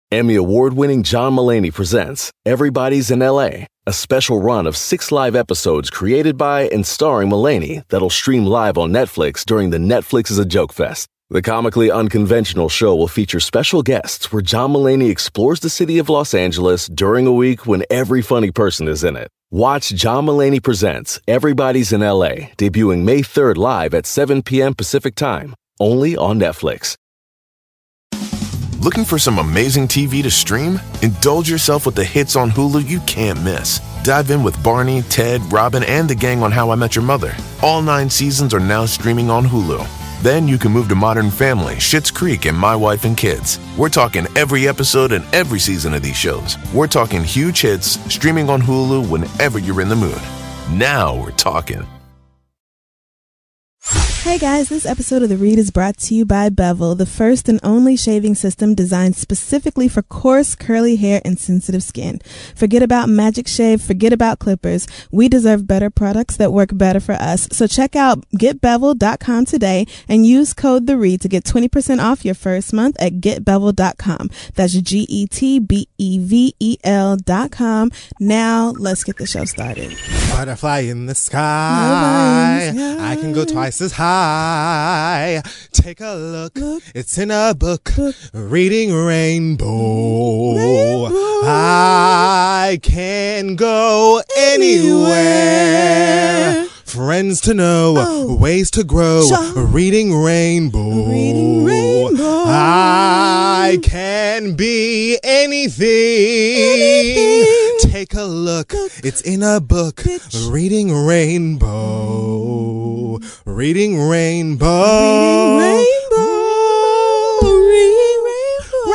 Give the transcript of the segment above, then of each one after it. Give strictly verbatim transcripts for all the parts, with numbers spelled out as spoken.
Emmy award-winning John Mulaney presents Everybody's in L A, a special run of six live episodes created by and starring Mulaney that'll stream live on Netflix during the Netflix is a Joke Fest. The comically unconventional show will feature special guests where John Mulaney explores the city of Los Angeles during a week when every funny person is in it. Watch John Mulaney Presents Everybody's in L A, debuting May third live at seven p.m. Pacific Time, only on Netflix. Looking for some amazing T V to stream? Indulge yourself with the hits on Hulu you can't miss. Dive in with Barney, Ted, Robin, and the gang on How I Met Your Mother. All nine seasons are now streaming on Hulu. Then you can move to Modern Family, Schitt's Creek, and My Wife and Kids. We're talking every episode and every season of these shows. We're talking huge hits, streaming on Hulu whenever you're in the mood. Now we're talking. Hey guys, this episode of The Read is brought to you by Bevel, the first and only shaving system designed specifically for coarse, curly hair and sensitive skin. Forget about Magic Shave, forget about clippers. We deserve better products that work better for us. So check out get bevel dot com today and use code The Read to get twenty percent off your first month at get bevel dot com. That's G E T B E V E L dot com. Now let's get the show started. Butterfly in the sky. No I can go twice as high. Take a look. look. It's in a book. book. Reading Rainbow. Rainbow. I can go anywhere. Friends to know, oh. ways to grow. Show. Reading Rainbow. Reading Rainbow. I can be anything. anything. Take a look. look. It's in a book. Bitch. Reading Rainbow. Reading Rainbow. Reading Rainbow. Reading Rainbow.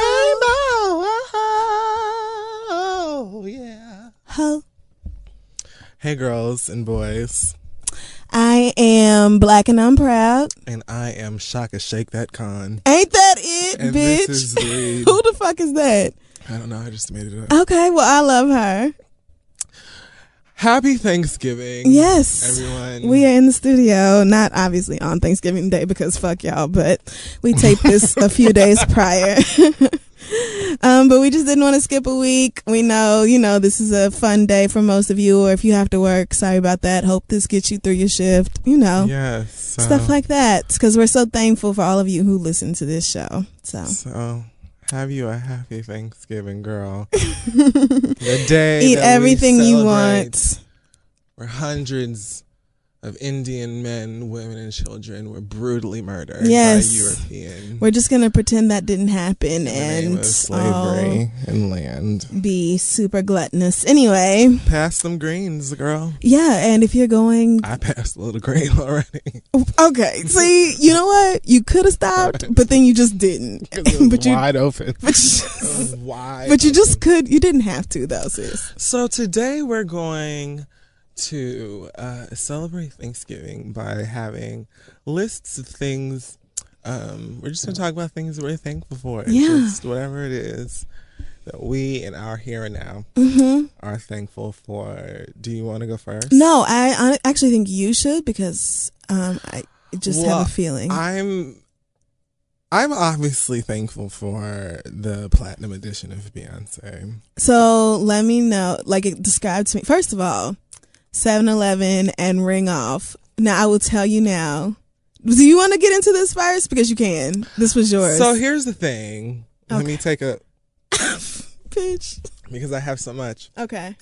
Rainbow. Oh, yeah. Ho. Hey, girls and boys. I am black and I'm proud. And I am Shaka Shake That Con. Ain't that it, and bitch? This is the Who the fuck is that? I don't know. I just made it up. Okay, well, I love her. Happy Thanksgiving. Yes. Everyone. We are in the studio, not obviously on Thanksgiving Day because fuck y'all, but we taped this a few days prior. Um, but we just didn't want to skip a week. We know, you know, this is a fun day for most of you, or if you have to work, sorry about that. Hope this gets you through your shift, you know. Yes. So. Stuff like that. Because we're so thankful for all of you who listen to this show. So. So. Have you a happy Thanksgiving, girl. The day Eat that everything we you want. Where hundreds of Indian men, women, and children were brutally murdered yes. by European. We're just gonna pretend that didn't happen in and the name of slavery oh, and land. Be super gluttonous. Anyway, pass some greens, girl. Yeah, and if you're going, I passed a little green already. Okay, see, you know what? You could have stopped, but then you just didn't. But you wide open. But you just, wide. But you just could. You didn't have to, though, sis. So today we're going to uh, celebrate Thanksgiving by having lists of things. Um, we're just going to talk about things that we're thankful for. Yeah. Just whatever it is that we in our here and now mm-hmm. are thankful for. Do you want to go first? No, I, I actually think you should because um, I just well, have a feeling. I'm I'm obviously thankful for the platinum edition of Beyonce. So let me know, like it described to me. First of all, seven eleven and Ring Off. Now, I will tell you now. Do you want to get into this first? Because you can. This was yours. So here's the thing. Okay. Let me take a... Bitch. Because I have so much. Okay.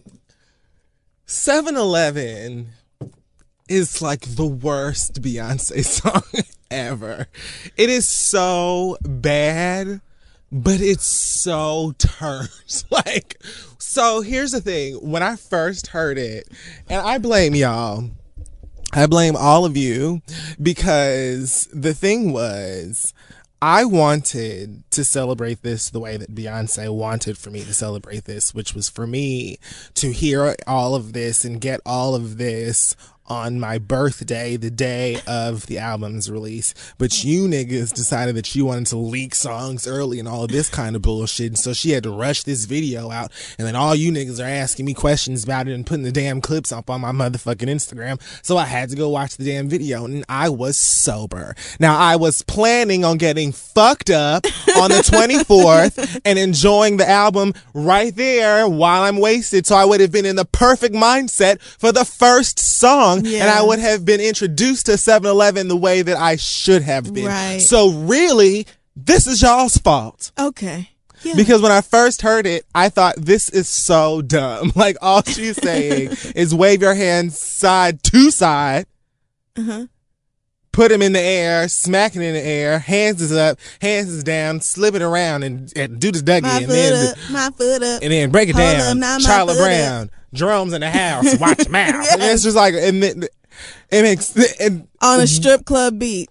seven eleven is like the worst Beyonce song ever. It is so bad, but it's so turned. Like, so here's the thing. When I first heard it, and I blame y'all, I blame all of you, because the thing was, I wanted to celebrate this the way that Beyonce wanted for me to celebrate this, which was for me to hear all of this and get all of this on my birthday, the day of the album's release. But you niggas decided that you wanted to leak songs early and all of this kind of bullshit. And so she had to rush this video out. And then all you niggas are asking me questions about it and putting the damn clips up on my motherfucking Instagram. So I had to go watch the damn video. And I was sober. Now, I was planning on getting fucked up on the twenty-fourth and enjoying the album right there while I'm wasted. So I would have been in the perfect mindset for the first song. Yeah. And I would have been introduced to seven eleven the way that I should have been. Right. So really, this is y'all's fault. Okay. Yeah. Because when I first heard it, I thought, this is so dumb. Like, all she's saying is wave your hands side to side. Uh-huh. Put them in the air, smack it in the air, hands is up, hands is down, slip it around and, and do this Dougie. My and foot then up, my foot up. And then break it Hold down. up, Charlie Brown. Brown. Drums in the house. Watch your mouth. Yes. And it's just like, and it, it makes... It, On a strip club beat.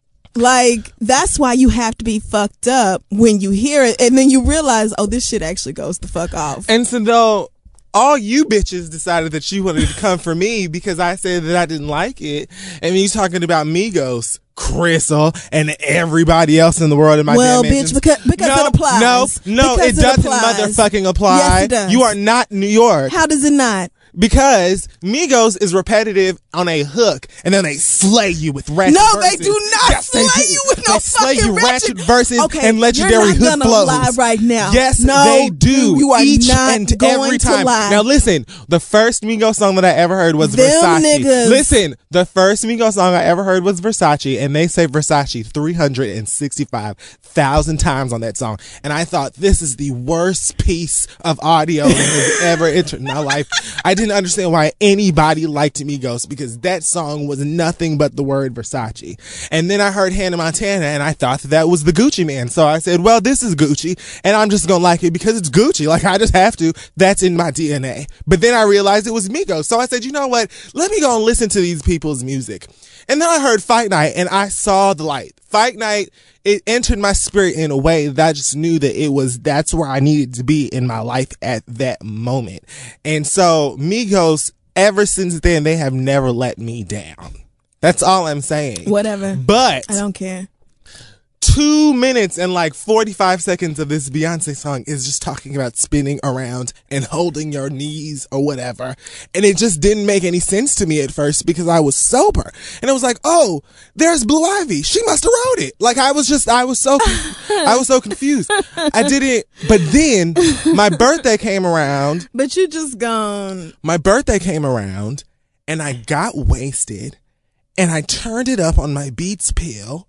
Like, that's why you have to be fucked up when you hear it. And then you realize, oh, this shit actually goes the fuck off. And so though, all you bitches decided that you wanted to come for me because I said that I didn't like it. And you talking about Migos, Crystal, and everybody else in the world in my well, damn bitch, mentions. because, because no, it applies. No, no, because it doesn't applies. motherfucking apply. Yes, it does. You are not New York. How does it not? Because Migos is repetitive on a hook, and then they slay you with ratchet No, verses. they do not yes, slay they do. you with no they slay fucking you ratchet, ratchet verses okay, and legendary you're not hook gonna flows. lie right now. Yes, no, they do. You are Each not and going every to time. lie. Now listen, the first Migos song that I ever heard was Them Versace. niggas. Listen, the first Migos song I ever heard was Versace, and they say Versace three hundred sixty-five thousand times on that song. And I thought, this is the worst piece of audio that has ever entered my life. I didn't understand why anybody liked Migos, because that song was nothing but the word Versace. And then I heard Hannah Montana, and I thought that, that was the Gucci Man. So I said, well, this is Gucci, and I'm just gonna like it because it's Gucci. Like, I just have to. That's in my D N A. But then I realized it was Migos. So I said, you know what? Let me go and listen to these people's music. And then I heard Fight Night, and I saw the light. Fight Night, it entered my spirit in a way that I just knew that it was, that's where I needed to be in my life at that moment. And so Migos, ever since then, they have never let me down. That's all I'm saying. Whatever. But I don't care. Two minutes and like forty-five seconds of this Beyonce song is just talking about spinning around and holding your knees or whatever. And it just didn't make any sense to me at first because I was sober. And it was like, oh, there's Blue Ivy. She must have wrote it. Like, I was just, I was so, I was so confused. I didn't, but then my birthday came around. But you just gone. My birthday came around and I got wasted and I turned it up on my Beats pill.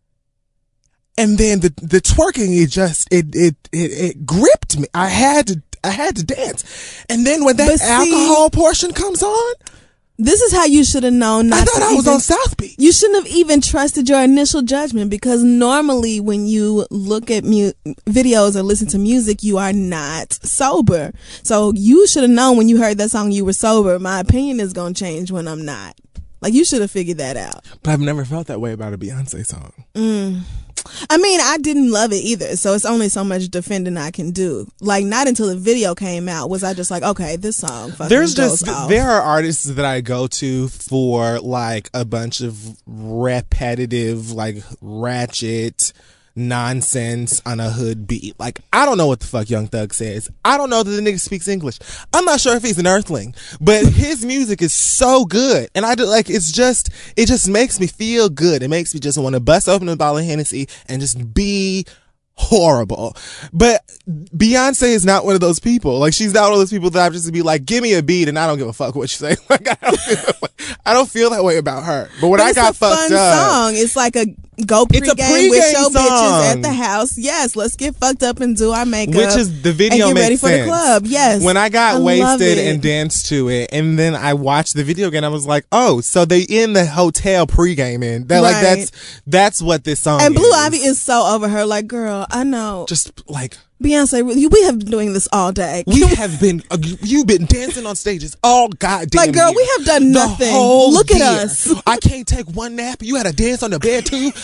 And then the the twerking, it just it, it it it gripped me. I had to I had to dance. And then when that But see, alcohol portion comes on, this is how you should have known not I thought to I was even, on South Beach. You shouldn't have even trusted your initial judgment, because normally when you look at mu- videos or listen to music, you are not sober. So you should have known when you heard that song you were sober. My opinion is going to change when I'm not. Like, you should have figured that out. But I've never felt that way about a Beyonce song. Mm. I mean, I didn't love it either, so it's only so much defending I can do. Like, not until the video came out was I just like, okay, this song fucking There's goes just off. there are artists that I go to for like a bunch of repetitive, like ratchet nonsense on a hood beat. Like, I don't know what the fuck Young Thug says. I don't know that the nigga speaks English. I'm not sure if he's an earthling, but his music is so good. And I do, like, it's just, it just makes me feel good. It makes me just want to bust open a bottle of Hennessy and just be horrible. But Beyonce is not one of those people. Like, she's not one of those people that I just be like, give me a beat and I don't give a fuck what you say. Like, I don't feel that way. I don't feel that way about her. But when but I got it's a fucked fun up, song. It's like a go It's a pregame with pregame your song. bitches at the house. Yes, let's get fucked up and do our makeup. which is the video and get makes ready for sense. the club. Yes. When I got I love wasted it. and danced to it, and then I watched the video again, I was like, oh, so they in the hotel pre-gaming. They're like, Right. that's that's what this song And is. Blue Ivy is so over her. Like, girl, I know. just like, Beyonce, we we have been doing this all day. we have been, uh, you've been dancing on stages all goddamn Like, girl, year. we have done The nothing. whole Look at year. us. I can't take one nap. You had to dance on the bed too.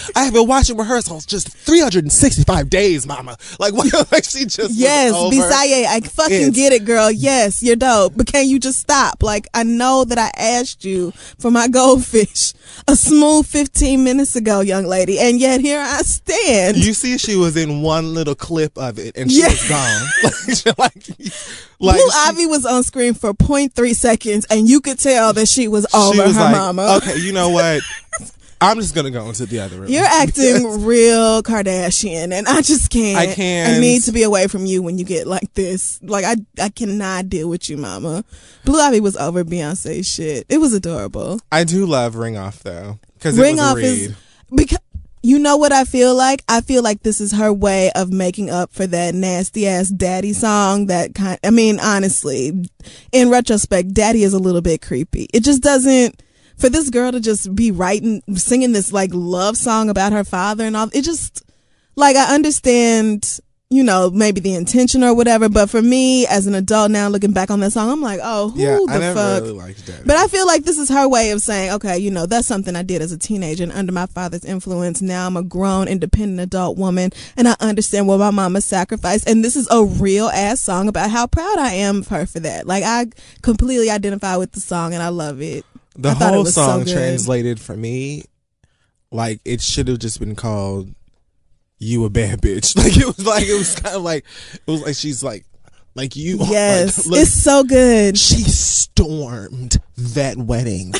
I have been watching rehearsals just three hundred sixty-five days, mama. Like, what? Like she just yes, was over. Bisaye, I fucking It's- get it, girl. Yes, you're dope. But can you just stop? Like, I know that I asked you for my goldfish a smooth fifteen minutes ago, young lady, and yet here I stand. You see, she was in one little clip of it, and she Yeah. was gone. like, she- like, like Blue she- Ivy was on screen for zero point three seconds, and you could tell that she was over she was her like, mama. okay, you know what? I'm just gonna go into the other room. You're acting real Kardashian, and I just can't. I can't. I need to be away from you when you get like this. Like, I, I cannot deal with you, mama. Blue Ivy was over Beyonce's shit. It was adorable. I do love Ring Off though, because Ring it was Off a read. is because you know what I feel like. I feel like this is her way of making up for that nasty ass Daddy song. That kind. I mean, honestly, in retrospect, Daddy is a little bit creepy. It just doesn't. For this girl to just be writing, singing this like love song about her father and all, it just, like, I understand, you know, maybe the intention or whatever, but for me as an adult now looking back on that song, I'm like, oh, who Yeah, the I never fuck? really liked Daddy. But I feel like this is her way of saying, okay, you know, that's something I did as a teenager and under my father's influence. Now I'm a grown, independent adult woman and I understand what my mama sacrificed. And this is a real ass song about how proud I am of her for that. Like, I completely identify with the song and I love it. The I thought it whole was so song good. translated for me, like it should have just been called "You a Bad Bitch." Like it was like it was kind of like it was like she's like like you. Yes, like, look, it's so good. she stormed that wedding.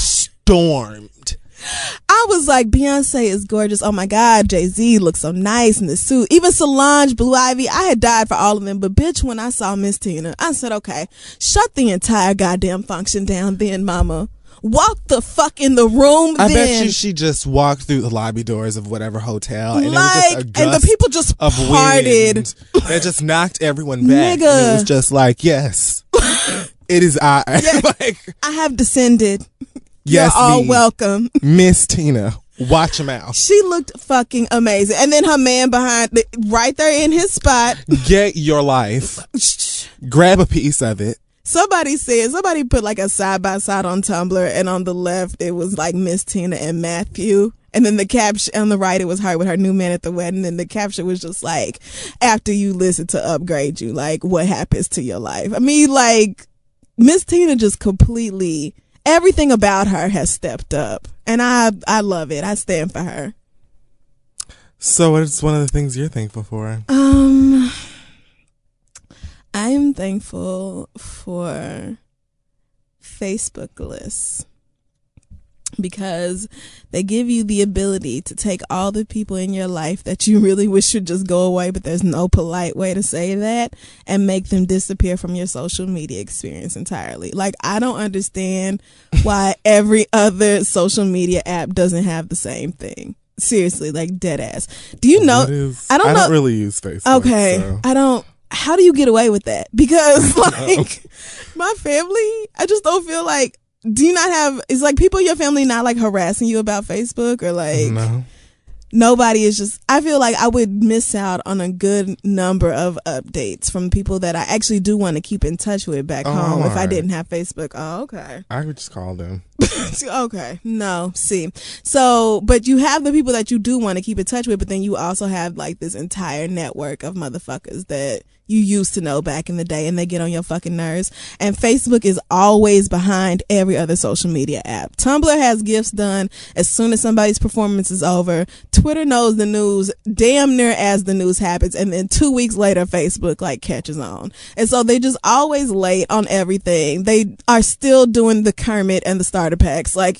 Stormed. I was like, Beyonce is gorgeous. Oh my God, Jay-Z looks so nice in the suit. Even Solange, Blue Ivy, I had died for all of them. But bitch, when I saw Miss Tina, I said, okay, shut the entire goddamn function down then, mama. Walk the fuck in the room I then. bet you she just walked through the lobby doors of whatever hotel, and like, it was just a and gust the people just of parted. wind that just knocked everyone back. Nigga. And it was just like, yes, it is I. like, I have descended. yes, You're all me, welcome. Miss Tina. Watch your mouth. She looked fucking amazing. And then her man behind, the, right there in his spot. Get your life. Grab a piece of it. Somebody said, somebody put like a side by side on Tumblr, and on the left it was like Miss Tina and Matthew, and then the caption on the right it was her with her new man at the wedding, and the caption was just like, after you listen to Upgrade You, like what happens to your life. I mean, like Miss Tina just completely, everything about her has stepped up, and I I love it. I stand for her. So what's one of the things you're thankful for? Um, I'm thankful for Facebook lists because they give you the ability to take all the people in your life that you really wish should just go away, but there's no polite way to say that, and make them disappear from your social media experience entirely. Like, I don't understand why every other social media app doesn't have the same thing. Seriously, like dead ass. Do you know? What is, I don't I know. don't really use Facebook. Okay, so. I don't. How do you get away with that? Because like my family, I just don't feel like. Do you not have? It's like people in your family not like harassing you about Facebook, or like No. nobody is just. I feel like I would miss out on a good number of updates from people that I actually do want to keep in touch with back Oh, home if I alright. didn't have Facebook. Oh, okay. I would just call them. Okay. No, see. So, but you have the people that you do want to keep in touch with, but then you also have like this entire network of motherfuckers that you used to know back in the day, and they get on your fucking nerves. And Facebook is always behind every other social media app. Tumblr has gifts done as soon as somebody's performance is over. Twitter knows the news damn near as the news happens, and then two weeks later Facebook like catches on. And so they just always late on everything. They are still doing the Kermit and the starter packs. Like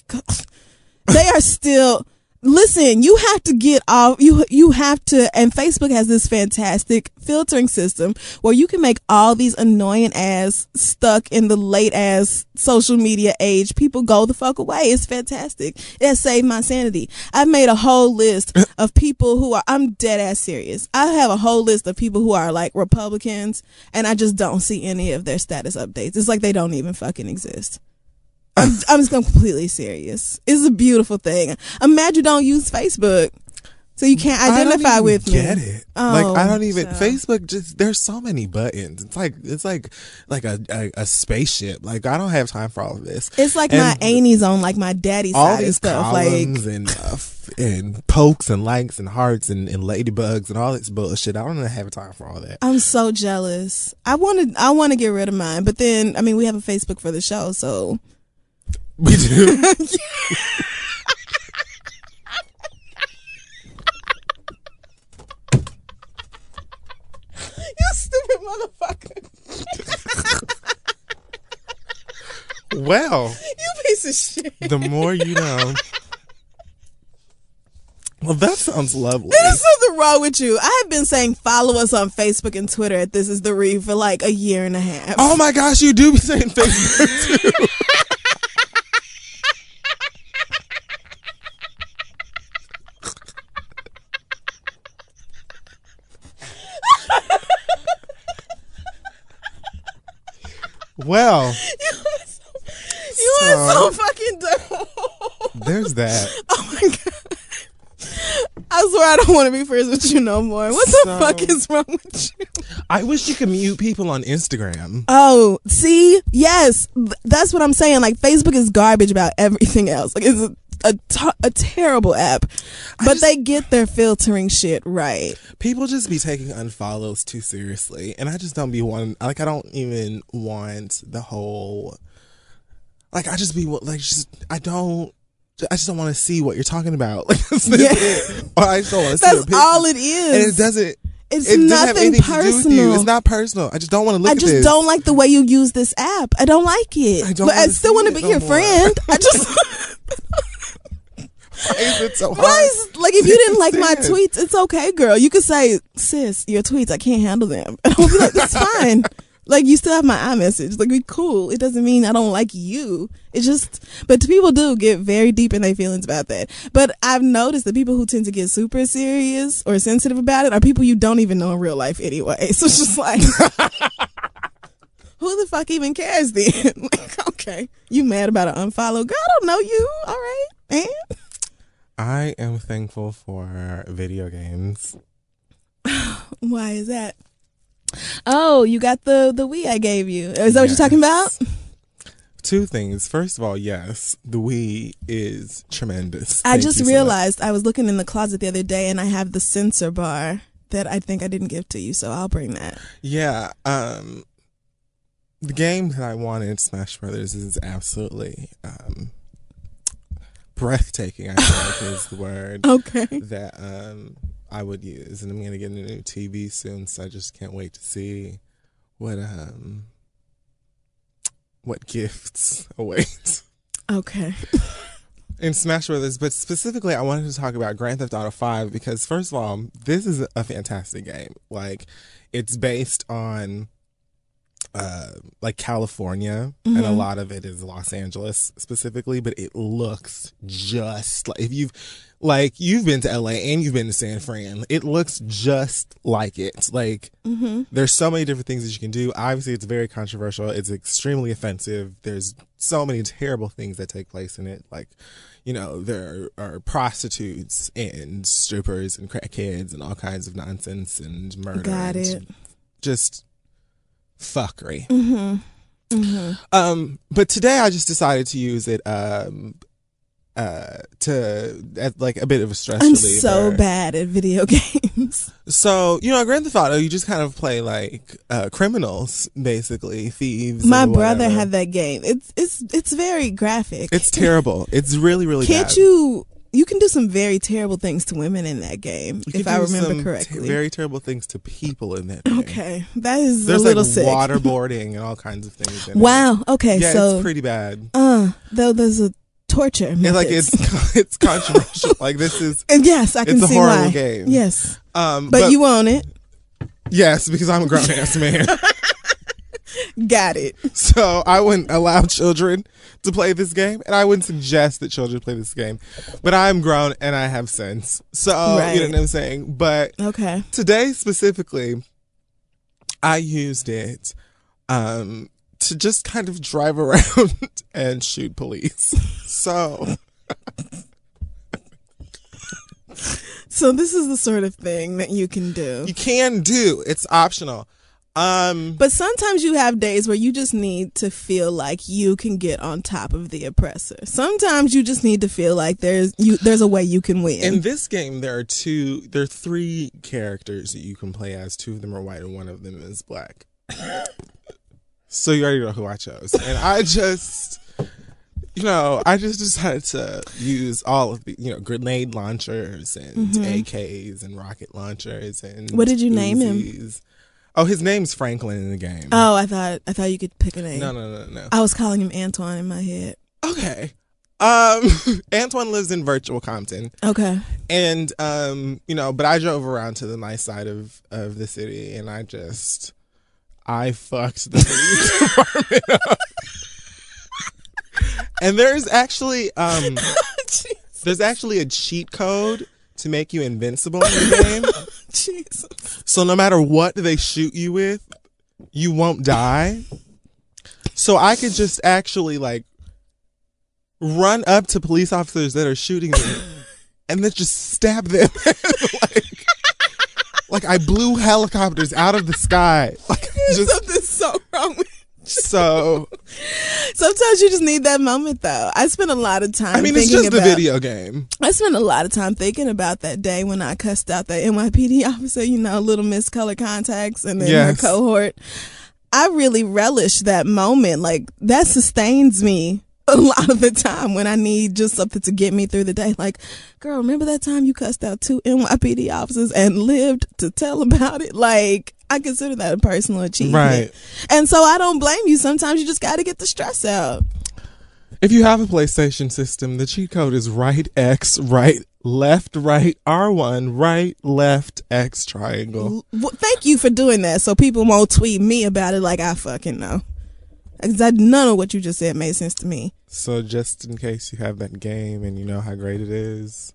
they are still. Listen, you have to get off, you, you have to, and Facebook has this fantastic filtering system where you can make all these annoying ass, stuck in the late ass social media age people go the fuck away. It's fantastic. It has saved my sanity. I've made a whole list of people who are, I'm dead ass serious. I have a whole list of people who are like Republicans, and I just don't see any of their status updates. It's like they don't even fucking exist. I'm, I'm just completely serious. It's a beautiful thing. I'm mad you don't use Facebook, so you can't identify I don't even with me. Get it? Oh, like I don't even so- Facebook. Just there's so many buttons. It's like it's like like a, a a spaceship. Like I don't have time for all of this. It's like And my aunties on like my daddy's all side and these stuff. Like columns and uh, f- and pokes and likes and hearts and, and ladybugs and all this bullshit. I don't have time for all that. I'm so jealous. I want to I want to get rid of mine, but then I mean we have a Facebook for the show, so we do. You stupid motherfucker. Well, you piece of shit. The more you know. Well, that sounds lovely. There's something wrong with you. I have been saying follow us on Facebook and Twitter at This Is The Read for like a year and a half. Oh my gosh, you do be saying Facebook too. Well, you are so, you so, are so fucking dumb. There's that. Oh my god! I swear I don't want to be friends with you no more. What the so, fuck is wrong with you? I wish you could mute people on Instagram. Oh, see, yes, that's what I'm saying. Like Facebook is garbage about everything else. Like it's a a, t- a terrible app, but just, they get their filtering shit right. People just be taking unfollows too seriously, and I just don't be one. Like I don't even want the whole. Like I just be like just I don't. I just don't want to see what you're talking about. Like that's yeah. it. Or I just don't want to see. That's all it is, and it doesn't. It's it nothing personal. To do with you. It's not personal. I just don't want to look I at just this. don't like the way you use this app. I don't like it. I don't but I still want to be no your more. friend. I just. Why is it so hard? Why is, like if you didn't like my tweets, it's okay, girl. You could say, sis, your tweets, I can't handle them. And I'll be like, that's fine. Like you still have my iMessage. Like we cool. It doesn't mean I don't like you. It just, but people do get very deep in their feelings about that. But I've noticed the people who tend to get super serious or sensitive about it are people you don't even know in real life anyway. So it's just like, who the fuck even cares then? Like, okay, you mad about an unfollow? Girl, I don't know you. All right, man. I am thankful for video games. Why is that? Oh, you got the the Wii I gave you. Is that yes. what you're talking about? Two things. First of all, yes, the Wii is tremendous. I Thank just you so realized much. I was looking in the closet the other day and I have the sensor bar that I think I didn't give to you, so I'll bring that. Yeah. Um, the game that I wanted, Smash Brothers, is absolutely um, breathtaking, I feel like is the word. Okay. That um, I would use. And I'm going to get a new T V soon, so I just can't wait to see what um what gifts await. Okay. In Smash Brothers, but specifically I wanted to talk about Grand Theft Auto five because first of all, this is a fantastic game. Like, it's based on uh like California, mm-hmm. and a lot of it is Los Angeles specifically, but it looks just like, if you've like you've been to L A and you've been to San Fran, it looks just like it. Like, mm-hmm. there's so many different things that you can do. Obviously it's very controversial, it's extremely offensive, there's so many terrible things that take place in it. Like, you know, there are prostitutes and strippers and crackheads and all kinds of nonsense and murder. Got it. And just fuckery. Mm-hmm. Mm-hmm. Um, but today I just decided to use it um, uh, to as like a bit of a stress I'm reliever. so bad at video games. So, you know, Grand Theft Auto, you just kind of play like uh, criminals, basically, thieves. My and brother whatever. had that game. It's it's it's very graphic. It's terrible. It's really really. Can't bad. you? You can do some very terrible things to women in that game, you if I remember some correctly. T- very terrible things to people in that game. Okay, that is There's a little like sick. waterboarding and all kinds of things. In wow. It. Okay, yeah, so it's pretty bad. Uh, though there's a torture. And like it's it's controversial. Like this is. And yes, I can it's see a horrible why. game. Yes. Um, but, but you own it. Yes, because I'm a grown ass man. Got it. So I wouldn't allow children to play this game, and I wouldn't suggest that children play this game. But I'm grown and I have sense, so right. you know what I'm saying. But okay, today specifically, I used it um, to just kind of drive around and shoot police. So. So this is the sort of thing that you can do. You can do. It's optional. Um, But sometimes you have days where you just need to feel like you can get on top of the oppressor. Sometimes you just need to feel like there's you there's a way you can win. in this game, there are two, there are three characters that you can play as. Two of them are white, and one of them is black. So you already know who I chose, and I just, you know, I just decided to use all of the, you know, grenade launchers and Mm-hmm. A Ks and rocket launchers and. What did you name him? Uzis. Oh, his name's Franklin in the game. Oh, I thought I thought you could pick a name. No, no, no, no. I was calling him Antoine in my head. Okay. Um, Antoine lives in Virtual Compton. Okay. And, um, you know, but I drove around to the nice side of, of the city, and I just, I fucked the police department up. And there's actually, um, there's actually a cheat code to make you invincible in the game. Jesus. So no matter what they shoot you with, you won't die. So I could just actually like run up to police officers that are shooting me and then just stab them. like, like I blew helicopters out of the sky. Like just, Something's so wrong with so Sometimes you just need that moment, though. I spent a lot of time I mean, it's thinking just about, a video game. I spent a lot of time thinking about that day when I cussed out the N Y P D officer, you know, Little Miss Color Contacts and then Yes. her cohort. I really relish that moment. Like, that sustains me a lot of the time when I need just something to get me through the day. Like, girl, remember that time you cussed out two N Y P D officers and lived to tell about it? Like, I consider that a personal achievement. Right. And so I don't blame you. Sometimes you just got to get the stress out. If you have a PlayStation system, the cheat code is right X, right, left, right, R one, right, left, X triangle. Well, thank you for doing that so people won't tweet me about it like I fucking know. 'Cause I- None of what you just said made sense to me. So just in case you have that game and you know how great it is,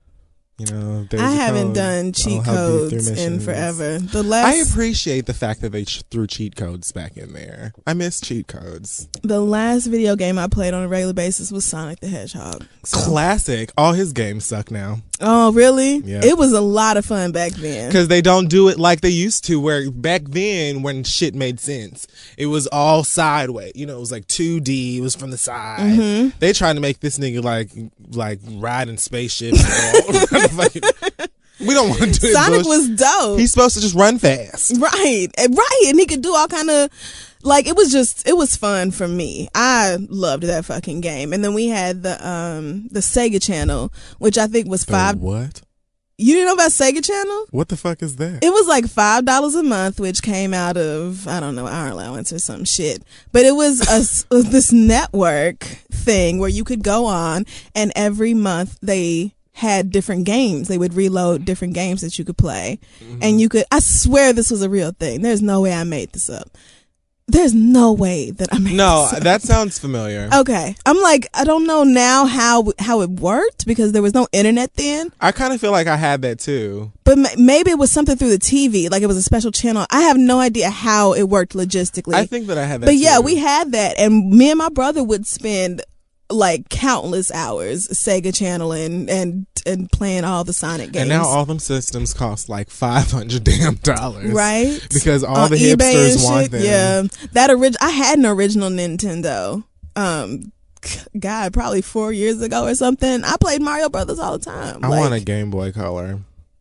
you know, there's I a haven't code. done I'll cheat help you through codes in missions. forever. The I last appreciate the fact that they ch- threw cheat codes back in there. I miss cheat codes. the last video game I played on a regular basis was Sonic the Hedgehog. So- Classic. All his games suck now. Oh, really? Yeah. It was a lot of fun back then. Because they don't do it like they used to, where back then, when shit made sense, it was all sideways. You know, it was like two D, it was from the side. Mm-hmm. They trying to make this nigga like like riding spaceships. and all. We don't want to do it. Sonic was dope. He's supposed to just run fast. Right, and right, and he could do all kind of, like, it was just, it was fun for me. I loved that fucking game. And then we had the um the Sega Channel, which I think was five. What? You didn't know about Sega Channel? What the fuck is that? It was like five dollars a month, which came out of, I don't know, our allowance or some shit. But it was a, this network thing where you could go on, and every month they had different games. They would reload different games that you could play. Mm-hmm. And you could, I swear this was a real thing. There's no way I made this up. There's no way that I made No, this up. that sounds familiar. Okay. I'm like, I don't know now how how it worked because there was no internet then. I kind of feel like I had that too. But ma- maybe it was something through the T V, like it was a special channel. I have no idea how it worked logistically. I think that I had that But too. yeah, we had that, and me and my brother would spend like countless hours Sega channeling and and playing all the Sonic games. And now all them systems cost like five hundred damn dollars. Right? Because all On the eBay hipsters and want shit, them. Yeah, that orig- I had an original Nintendo. Um, God, probably four years ago or something. I played Mario Brothers all the time. I like, want a Game Boy Color.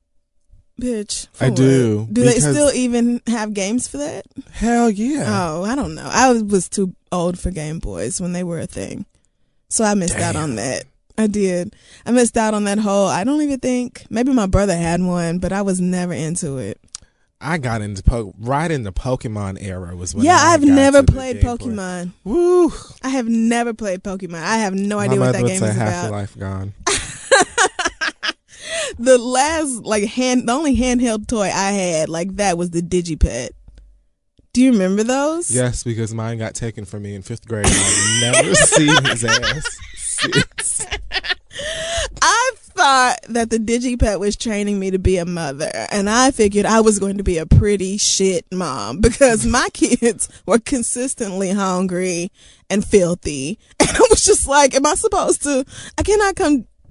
bitch. I for do, what? Do they because- still even have games for that? Hell yeah. Oh, I don't know. I was, was too old for Game Boys when they were a thing. So I missed out on that. I did. I missed out on that whole, I don't even think, maybe my brother had one, but I was never into it. I got into po- right in the Pokemon era was when yeah, I I've got never to the played Game Boy. Pokemon. Woo. I have never played Pokemon. I have no idea My what mother that would game say is half about. your life gone. The last, like, hand, the only handheld toy I had, like, that was the Digipet. Do you remember those? Yes, because mine got taken from me in fifth grade. And I'll never see his ass since. I thought that the Digipet was training me to be a mother, and I figured I was going to be a pretty shit mom because my kids were consistently hungry and filthy. And I was just like, am I supposed to, I cannot come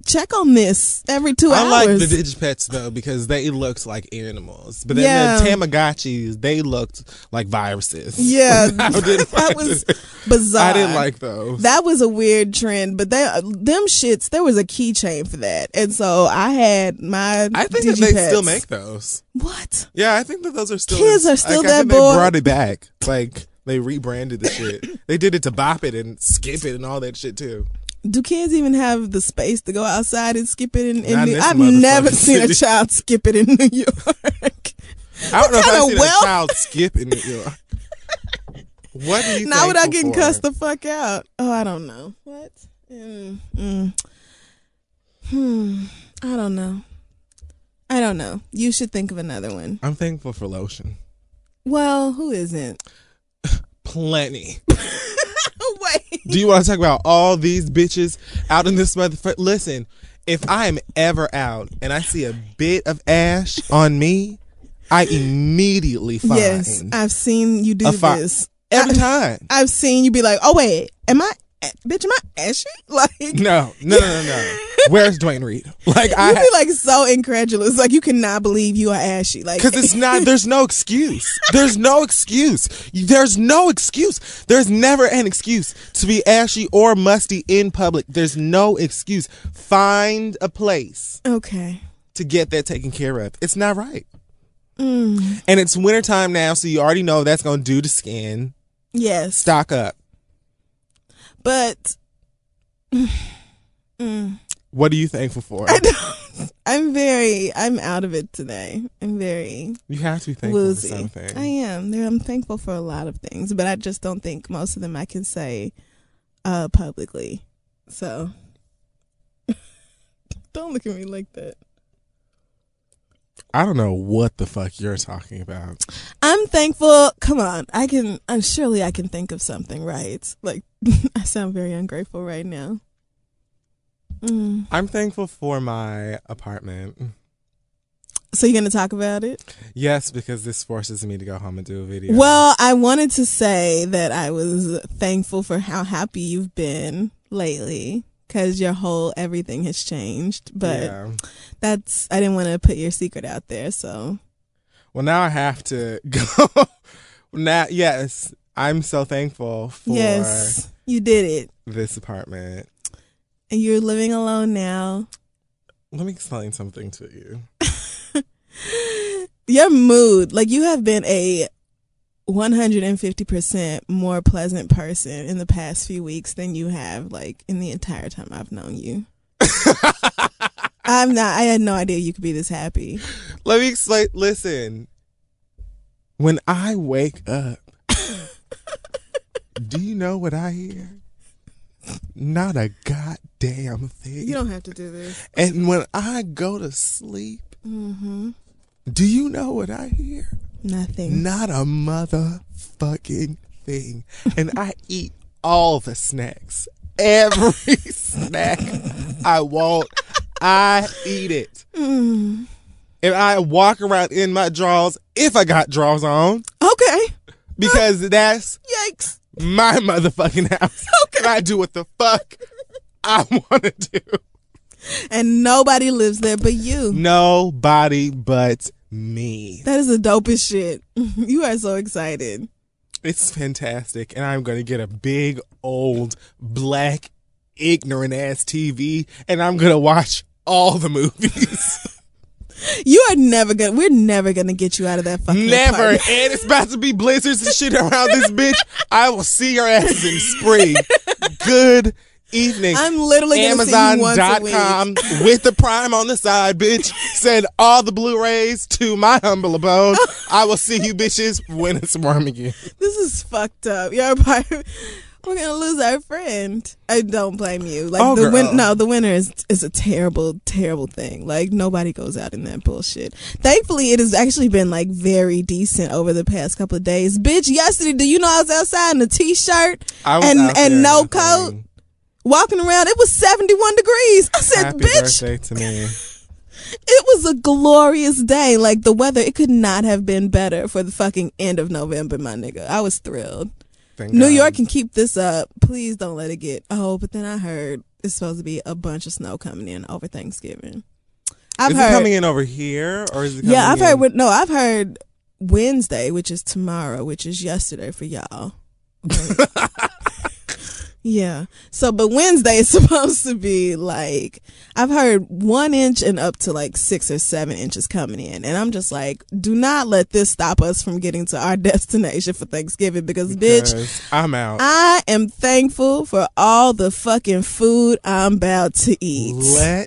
check on this every two I hours. like the Digipets though because they looked like animals, but then Yeah. the Tamagotchis they looked like viruses. Yeah, I didn't that was bizarre. I didn't like those. That was a weird trend, but they them shits. There was a keychain for that, and so I had my. I think that they Digipets. still make those. What? Yeah, I think that those are still. Kids are still like, that I think bored. They brought it back. Like they rebranded the shit. They did it to bop it and skip it and all that shit too. Do kids even have the space to go outside and skip it in, in Not in New- this I've never motherfucking seen a city. child skip it in New York. I don't know if kinda I've seen well- a child skip in New York. What do you? Not without thankful getting for? cussed the fuck out. Oh, I don't know. What? Mm, mm. Hmm. I don't know. I don't know. You should think of another one. I'm thankful for lotion. Well, who isn't? Plenty. Wait. Do you want to talk about all these bitches out in this motherfucker? Listen, if I am ever out and I see a bit of ash on me, I immediately find Yes, I've seen you do a fi- this. every I- time. I've seen you be like, "Oh wait, am I, bitch? Am I ashy?" Like, No, no, no, no, no. Where's Dwayne Reed? Like you I, be like so incredulous, like you cannot believe you are ashy. Like, because it's not. There's no excuse. There's no excuse. There's no excuse. There's never an excuse to be ashy or musty in public. There's no excuse. Find a place okay. to get that taken care of. It's not right. Mm, And it's wintertime now, so you already know that's going to do to skin. yes, Stock up. but mm, What are you thankful for? I don't, I'm very. I'm out of it today. I'm very You have to be thankful woozy. for something. I am. There- I'm thankful for a lot of things, but I just don't think most of them I can say uh, publicly. So don't look at me like that. I don't know what the fuck you're talking about. I'm thankful. Come on, I can. Uh, surely I can think of something, right? Like I sound very ungrateful right now. Mm. I'm thankful for my apartment. So you're gonna talk about it? Yes, because this forces me to go home and do a video. Well, I wanted to say that I was thankful for how happy you've been lately, because your whole everything has changed. But yeah. that's I didn't want to put your secret out there. So Well, now I have to go. Now, yes, I'm so thankful for yes, you did it, this apartment. and you're living alone now. Let me explain something to you. Your mood, like you have been a one hundred fifty percent more pleasant person in the past few weeks than you have like in the entire time I've known you. I'm not, I had no idea you could be this happy. Let me explain. Listen, when I wake up, do you know what I hear? Not a goddamn thing. You don't have to do this. And when I go to sleep, Mm-hmm. do you know what I hear? Nothing. Not a motherfucking thing. And I eat all the snacks. Every snack I want, I eat it. Mm. And I walk around in my drawers, if I got drawers on, Okay. because that's Yikes. my motherfucking house. Okay. And I do what the fuck I want to do. And nobody lives there but you. Nobody but me. That is the dopest shit. You are so excited. It's fantastic. And I'm going to get a big, old, black, ignorant ass T V. And I'm going to watch all the movies. You are never gonna, we're never gonna get you out of that fucking Never. apartment. And it's about to be blizzards and shit around this bitch. I will see your ass in spring. Good evening. I'm literally gonna see you once a Amazon dot week. com with the Prime on the side, bitch. Send all the Blu-rays to my humble abode. I will see you bitches when it's warm again. This is fucked up. Your apartment. We're gonna lose our friend. I don't blame you. Like Oh, the girl. win- no, the winter is is a terrible, terrible thing. Like nobody goes out in that bullshit. Thankfully, it has actually been like very decent over the past couple of days. Bitch, yesterday, do you know I was outside in a t-shirt I was and out and there no in coat, nothing. walking around. It was seventy-one degrees. I said, Happy bitch, birthday to me. it was a glorious day. Like the weather, it could not have been better for the fucking end of November, my nigga. I was thrilled. Thank New God. York can keep this up. Please don't let it get. Oh, but then I heard it's supposed to be a bunch of snow coming in over Thanksgiving. I've is heard, it coming in over here, or is it coming yeah, I've in? heard, no, I've heard Wednesday, which is tomorrow, which is yesterday for y'all. Yeah. So, but Wednesday is supposed to be like, I've heard one inch and up to like six or seven inches coming in. And I'm just like, do not let this stop us from getting to our destination for Thanksgiving because, Because bitch, I'm out. I am thankful for all the fucking food I'm about to eat. Let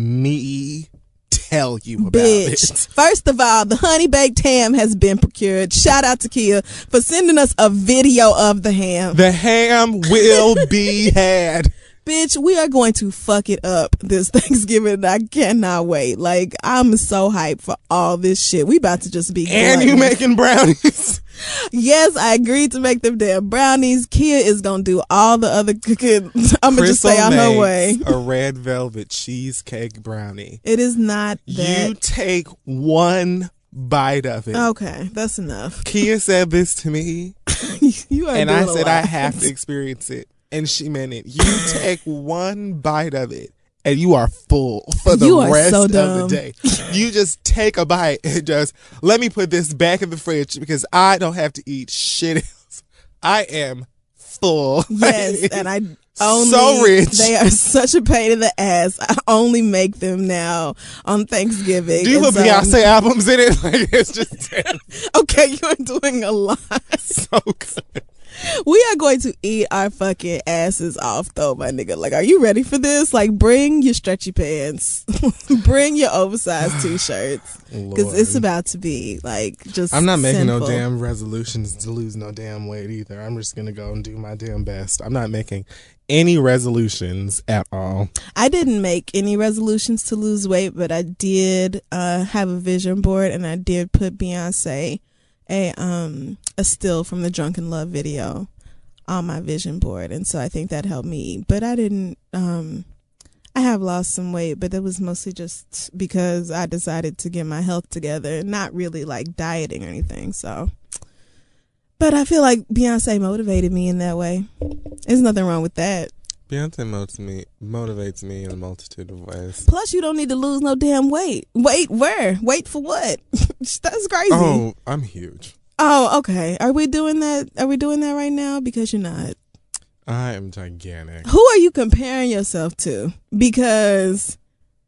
me tell you about Bitch. it. First of all, the honey baked ham has been procured. Shout out to Kia for sending us a video of the ham. The ham will be had. Bitch, we are going to fuck it up this Thanksgiving. I cannot wait. Like, I'm so hyped for all this shit. We about to just be And you gluttonous. making brownies. Yes, I agreed to make them damn brownies. Kia is gonna do all the other cooking. I'm gonna just stay on her way. A red velvet cheesecake brownie. It is not that. You take one bite of it. Okay, that's enough. Kia said this to me, You are and doing I a said lot. I have to experience it. And she meant it. You take one bite of it, and you are full for the You are rest so of dumb. the day. You just take a bite and just, let me put this back in the fridge because I don't have to eat shit else. I am full. Yes, and I only So rich. They are such a pain in the ass. I only make them now on Thanksgiving. Do you And put so- Beyonce albums in it? Like, it's just Okay, you are doing a lot. so good. We are going to eat our fucking asses off, though, my nigga. Like, are you ready for this? Like, bring your stretchy pants, bring your oversized t-shirts, because it's Lord. about to be like just. I'm not making no sinful. damn resolutions to lose no damn weight either. I'm just gonna go and do my damn best. I'm not making any resolutions at all. I didn't make any resolutions to lose weight, but I did uh, have a vision board, and I did put Beyonce a um a still from the Drunken Love video on my vision board, and so I think that helped me. But I didn't. Um, I have lost some weight, but that was mostly just because I decided to get my health together, not really like dieting or anything. So, but I feel like Beyonce motivated me in that way. There's nothing wrong with that. Beyonce motivates me, motivates me in a multitude of ways. Plus, you don't need to lose no damn weight. Wait, where? Wait for what? That's crazy. Oh, I'm huge. Oh, okay. Are we doing that? Are we doing that right now? Because you're not. I am gigantic. Who are you comparing yourself to? Because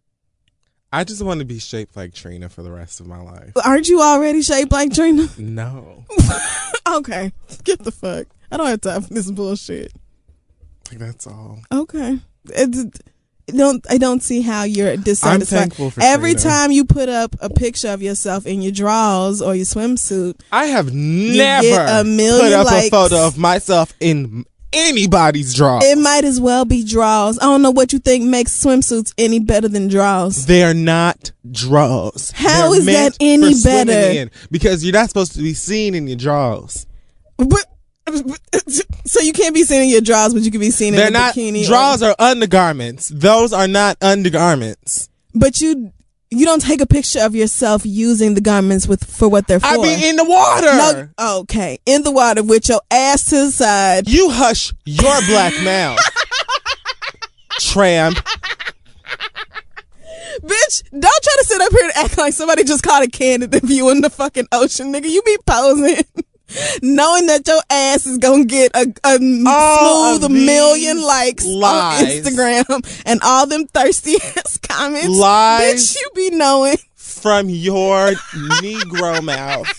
I just want to be shaped like Trina for the rest of my life. aren't you already shaped like Trina? No. Okay. Get the fuck. I don't have time for this bullshit. Like, that's all. Okay. It, don't I don't see how you're dissatisfied. I'm thankful for Every Trina. time you put up a picture of yourself in your drawers or your swimsuit, I have get never a million put up likes. a photo of myself in anybody's drawers. it might as well be drawers. I don't know what you think makes swimsuits any better than drawers. They're not drawers. How They're is meant that any for swimming better? in, because you're not supposed to be seen in your drawers. But, so you can't be seen in your drawers, but you can be seen They're in a not bikini. or- drawers are undergarments. Those are not undergarments. but you you don't take a picture of yourself using the garments with for what they're for. I be in the water. No, okay, in the water with your ass to the side. You hush your black mouth, tramp. Bitch, don't try to sit up here and act like somebody just caught a candid view in the fucking ocean, nigga. You be posing. Knowing that your ass is gonna get a, a All smooth of a million these likes lies. on Instagram and all them thirsty ass comments. Lies. Bitch, you be knowing. From your Negro mouth.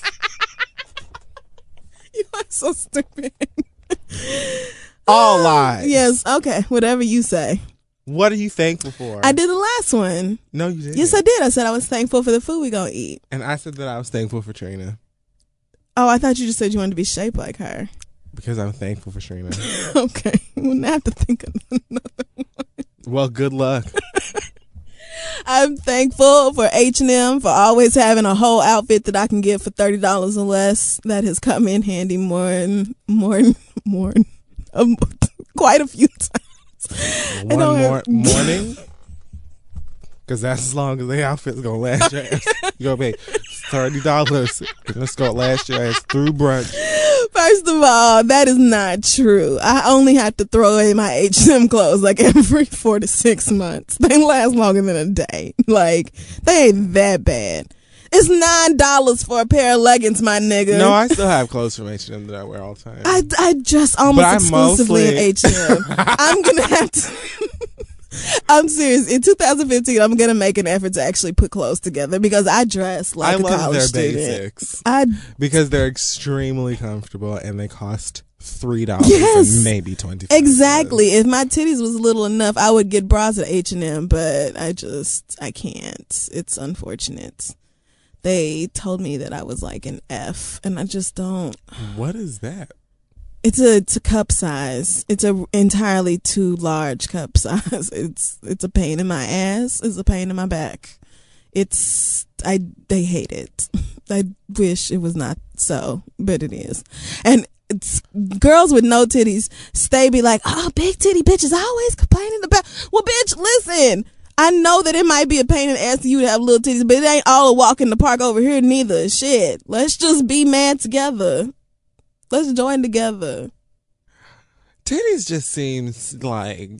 You are so stupid. All lies. Yes, okay, whatever you say. What are you thankful for? I did the last one. No, you didn't. Yes, I did. I said I was thankful for the food we gonna eat. And I said that I was thankful for Trina. Oh, I thought you just said you wanted to be shaped like her. Because I'm thankful for Trina. Okay, we'll now have to think of another one. Well, good luck. I'm thankful for H and M for always having a whole outfit that I can get for thirty dollars or less. That has come in handy more and more and more, um, quite a few times. One don't more have- morning. Because that's as long as the outfit's going to last your ass. You're going to pay thirty dollars. And it's going to last your ass through brunch. First of all, that is not true. I only have to throw away my H and M clothes like every four to six months. They last longer than a day. Like, they ain't that bad. It's nine dollars for a pair of leggings, my nigga. No, I still have clothes from H and M that I wear all the time. I, I just almost But I'm exclusively mostly- in H and M. I'm going to have to... I'm serious. In two thousand fifteen, I'm going to make an effort to actually put clothes together because I dress like I a love college their student. basics. I Because they're extremely comfortable and they cost three dollars Yes. and maybe twenty-five cents. Exactly. If my titties was little enough, I would get bras at H and M, but I just, I can't. It's unfortunate. They told me that I was like an F, and I just don't. What is that? It's a, it's a cup size. It's a entirely too large cup size. It's, it's a pain in my ass. It's a pain in my back. It's, I, they hate it. I wish it was not so, but it is. And it's, girls with no titties stay be like, oh, big titty bitches always complaining about. Well, bitch, listen. I know that it might be a pain in the ass to you to have little titties, but it ain't all a walk in the park over here neither. Shit. Let's just be mad together. Let's join together. Titties just seems like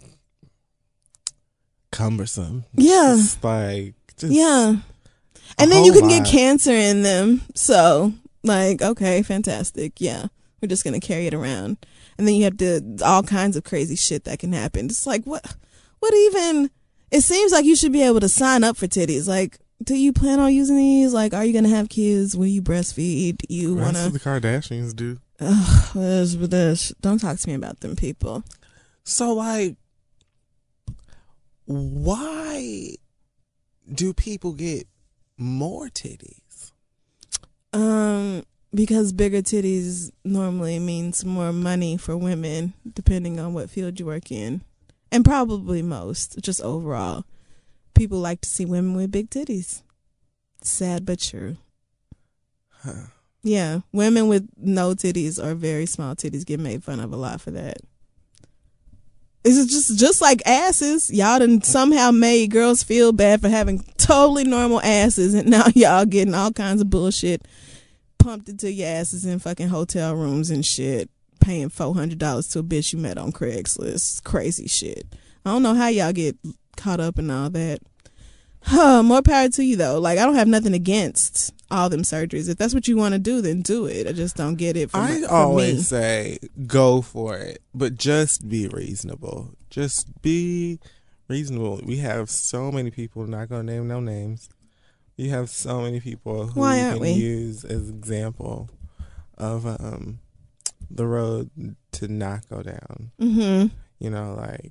cumbersome. Yeah. Just like, just Yeah. a And then you whole can get lot. cancer in them. So, like, okay, fantastic. Yeah. We're just going to carry it around. And then you have to, all kinds of crazy shit that can happen. It's like, what, what even, it seems like you should be able to sign up for titties. Like, do you plan on using these? Like, are you going to have kids? Will you breastfeed? Do you want That's to? what the Kardashians do. Ugh, this, this. Don't talk to me about them people. So, like, why do people get more titties? Um, because bigger titties normally means more money for women, depending on what field you work in. And probably most, just overall. People like to see women with big titties. Sad but true. Huh. Yeah, women with no titties or very small titties get made fun of a lot for that. It's just just like asses. Y'all done somehow made girls feel bad for having totally normal asses, and now y'all getting all kinds of bullshit pumped into your asses in fucking hotel rooms and shit, paying four hundred dollars to a bitch you met on Craigslist. Crazy shit. I don't know how y'all get caught up in all that. Huh, more power to you, though. Like, I don't have nothing against all them surgeries. If that's what you want to do, then do it. I just don't get it from, I from always me. say go for it, but just be reasonable. Just be reasonable. We have so many people, not going to name no names. You have so many people who Why you aren't can we? use as example of um, the road to not go down. Mm-hmm. You know, like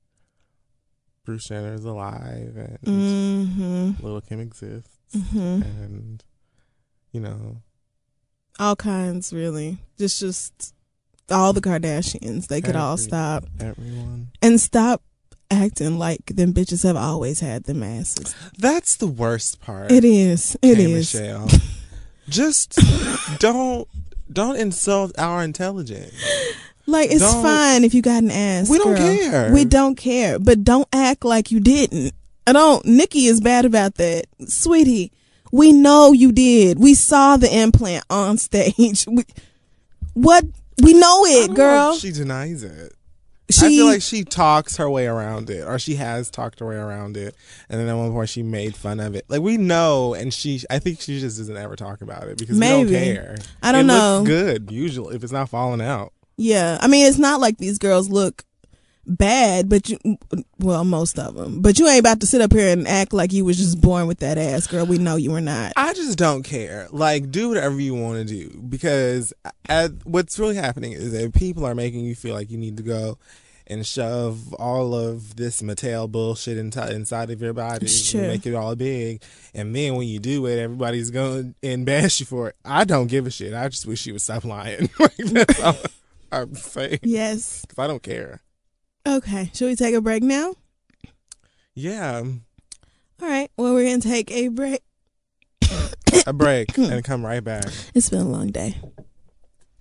Bruce Jenner is alive and Mm-hmm. Lil' Kim exists. Mm-hmm. And, you know, All kinds, really. Just, just all the Kardashians. They could all Every- stop. everyone. And stop acting like them bitches have always had them asses. That's the worst part. It is. It Hey, is. Michelle. Just don't don't insult our intelligence. Like, it's Don't- fine if you got an ass. We don't girl. care. We don't care. But don't act like you didn't. I don't. Nikki is bad about that. Sweetie, we know you did. We saw the implant on stage. We, what? We know I it, don't girl. know if she denies it. She, I feel like she talks her way around it, or she has talked her way around it, and then at one point she made fun of it. Like, we know, and she, I think she just doesn't ever talk about it because Maybe. we don't care. I don't it know. Looks good usually if it's not falling out. yeah. I mean, it's not like these girls look bad, but you, well, most of them. But you ain't about to sit up here and act like you was just born with that ass, girl. We know you were not. I just don't care. Like, do whatever you want to do, because at, what's really happening is that people are making you feel like you need to go and shove all of this Mattel bullshit into, inside of your body It's and true. make it all big. And then when you do it, everybody's going and bash you for it. I don't give a shit. I just wish you would stop lying. Like, that's all I'm saying. Yes. Because I don't care. Okay. Should we take a break now? Yeah. All right. Well, we're going to take a break. A break and come right back. It's been a long day.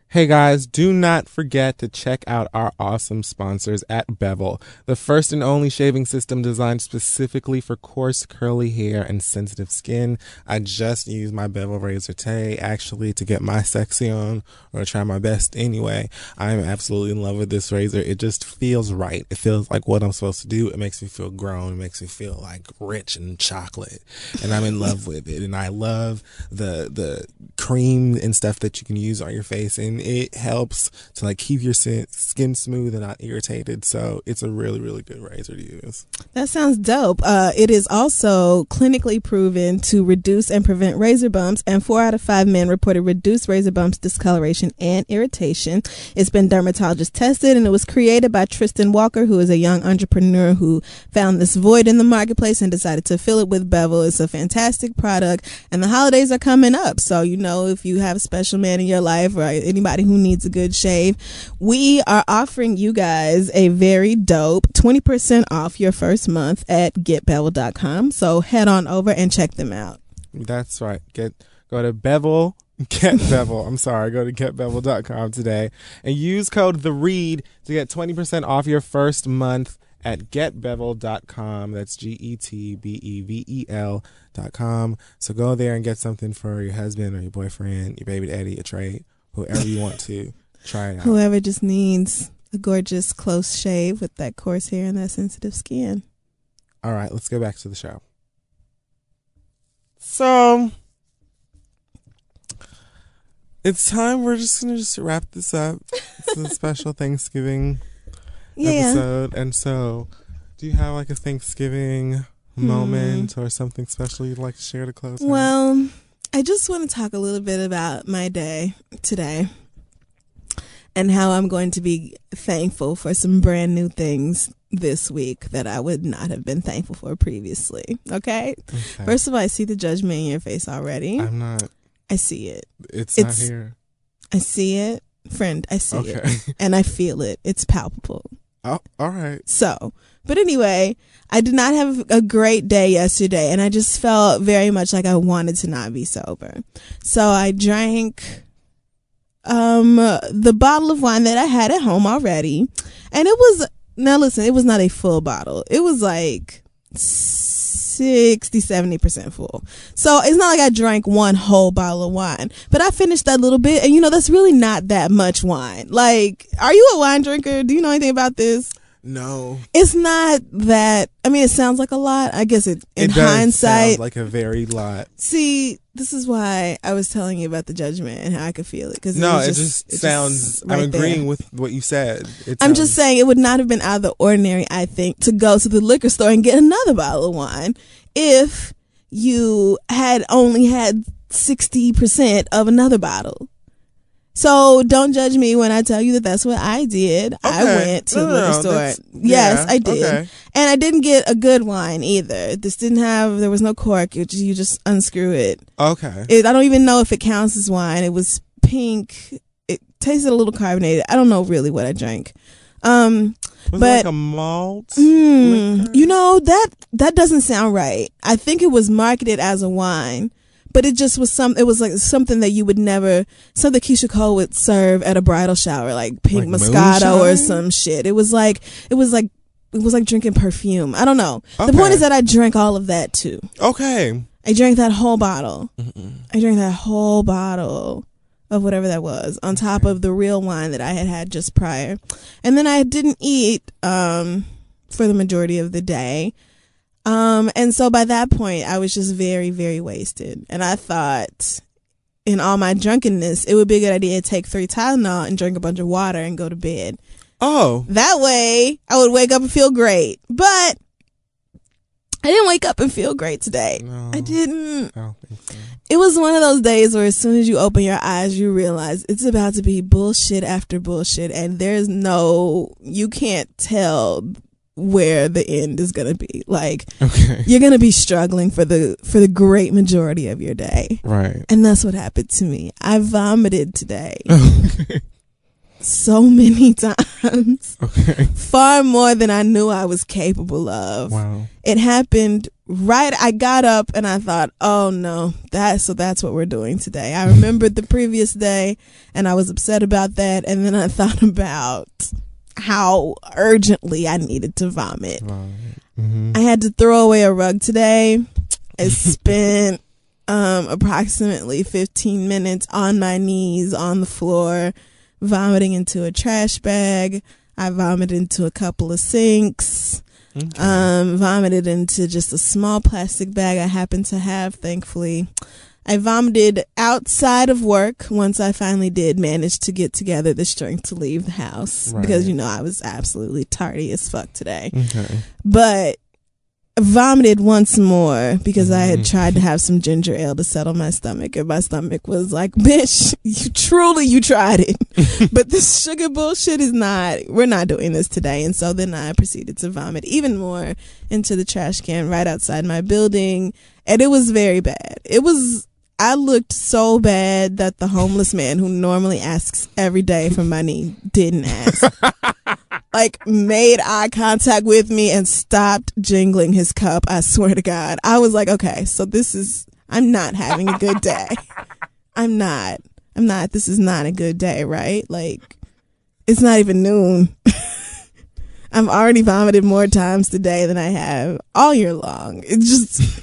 Hey guys, do not forget to check out our awesome sponsors at Bevel, the first and only shaving system designed specifically for coarse, curly hair and sensitive skin. I just used my Bevel razor today, actually, to get my sexy on, or try my best anyway. I am absolutely in love with this razor. It just feels right. It feels like what I'm supposed to do. It makes me feel grown. It makes me feel like rich and chocolate, and I'm in love with it. And I love the the cream and stuff that you can use on your face, and it helps to like keep your skin smooth and not irritated. So it's a really, really good razor to use. That sounds dope. Uh, it is also clinically proven to reduce and prevent razor bumps, and four out of five men reported reduced razor bumps, discoloration, and irritation. It's been dermatologist tested, and it was created by Tristan Walker, who is a young entrepreneur who found this void in the marketplace and decided to fill it with Bevel. It's a fantastic product, and the holidays are coming up. So, you know, if you have a special man in your life or anybody who needs a good shave, we are offering you guys a very dope twenty percent off your first month at get bevel dot com. So head on over and check them out. That's right. Get go to Bevel, get Bevel. I'm sorry. Go to get bevel dot com today and use code The Read to get twenty percent off your first month at get bevel dot com. That's G E T B E V E L dot com. So go there and get something for your husband or your boyfriend, your baby daddy, your Trey, whoever you want to. Try it out. Whoever just needs a gorgeous close shave with that coarse hair and that sensitive skin. All right, let's go back to the show. So it's time. We're just gonna just wrap this up. It's a special Thanksgiving yeah. episode, and so do you have like a Thanksgiving hmm. moment or something special you'd like to share to close? Well, out? I just want to talk a little bit about my day today and how I'm going to be thankful for some brand new things this week that I would not have been thankful for previously. Okay? okay. First of all, I see the judgment in your face already. I'm not. I see it. It's, it's not here. I see it. Friend, I see okay. it. And I feel it. It's palpable. Oh, all right. So, but anyway, I did not have a great day yesterday, and I just felt very much like I wanted to not be sober. So I drank um the bottle of wine that I had at home already, and it was, now listen, it was not a full bottle. It was like sixty, seventy percent full. So it's not like I drank one whole bottle of wine, but I finished that little bit, and you know, that's really not that much wine. Like, are you a wine drinker? Do you know anything about this? No. It's not that, I mean, it sounds like a lot. I guess it, in it does hindsight. Sound like a very lot. See, this is why I was telling you about the judgment and how I could feel it. Cause no, it, it just, just it sounds, just right I'm agreeing there. with what you said. It I'm sounds, just saying it would not have been out of the ordinary, I think, to go to the liquor store and get another bottle of wine if you had only had sixty percent of another bottle. So don't judge me when I tell you that that's what I did. Okay. I went to no, the liquor no, store. yes, yeah, I did. Okay. And I didn't get a good wine either. This didn't have, there was no cork. It, you just unscrew it. Okay. It, I don't even know if it counts as wine. It was pink. It tasted a little carbonated. I don't know really what I drank. Um, was but, it like a malt? Mm, you know, that, that doesn't sound right. I think it was marketed as a wine. But it just was some, it was like something that you would never, something Keisha Cole would serve at a bridal shower, like pink like Moscato moonshine? or some shit. It was like, it was like, it was like drinking perfume. I don't know. Okay. The point is that I drank all of that too. Okay. I drank that whole bottle. Mm-mm. I drank that whole bottle of whatever that was on top okay. of the real wine that I had had just prior. And then I didn't eat, um, for the majority of the day. Um, and so by that point, I was just very, very wasted. And I thought, in all my drunkenness, it would be a good idea to take three Tylenol and drink a bunch of water and go to bed. Oh. That way, I would wake up and feel great. But I didn't wake up and feel great today. No, I didn't. I don't think so. It was one of those days where as soon as you open your eyes, you realize it's about to be bullshit after bullshit. And there's no, you can't tell where the end is gonna be. Like, okay. You're gonna be struggling for the for the great majority of your day, right? And that's what happened to me. I vomited today. Okay. So many times, okay, far more than I knew I was capable of. Wow. It happened right, I got up and I thought, oh no, that so that's what we're doing today. I remembered the previous day and I was upset about that, and then I thought about how urgently I needed to vomit. Mm-hmm. I had to throw away a rug today. I spent um, approximately fifteen minutes on my knees on the floor, vomiting into a trash bag. I vomited into a couple of sinks. Okay. Um, vomited into just a small plastic bag I happen to have, thankfully. I vomited outside of work once I finally did manage to get together the strength to leave the house. Right. Because, you know, I was absolutely tardy as fuck today. Okay. But I vomited once more because mm-hmm. I had tried to have some ginger ale to settle my stomach, and my stomach was like, bitch, you truly, you tried it. But this sugar bullshit is not, we're not doing this today. And so then I proceeded to vomit even more into the trash can right outside my building. And it was very bad. It was, I looked so bad that the homeless man who normally asks every day for money didn't ask. Like, made eye contact with me and stopped jingling his cup. I swear to God. I was like, okay, so this is, I'm not having a good day. I'm not. I'm not. This is not a good day, right? Like, it's not even noon. I've already vomited more times today than I have all year long. It just...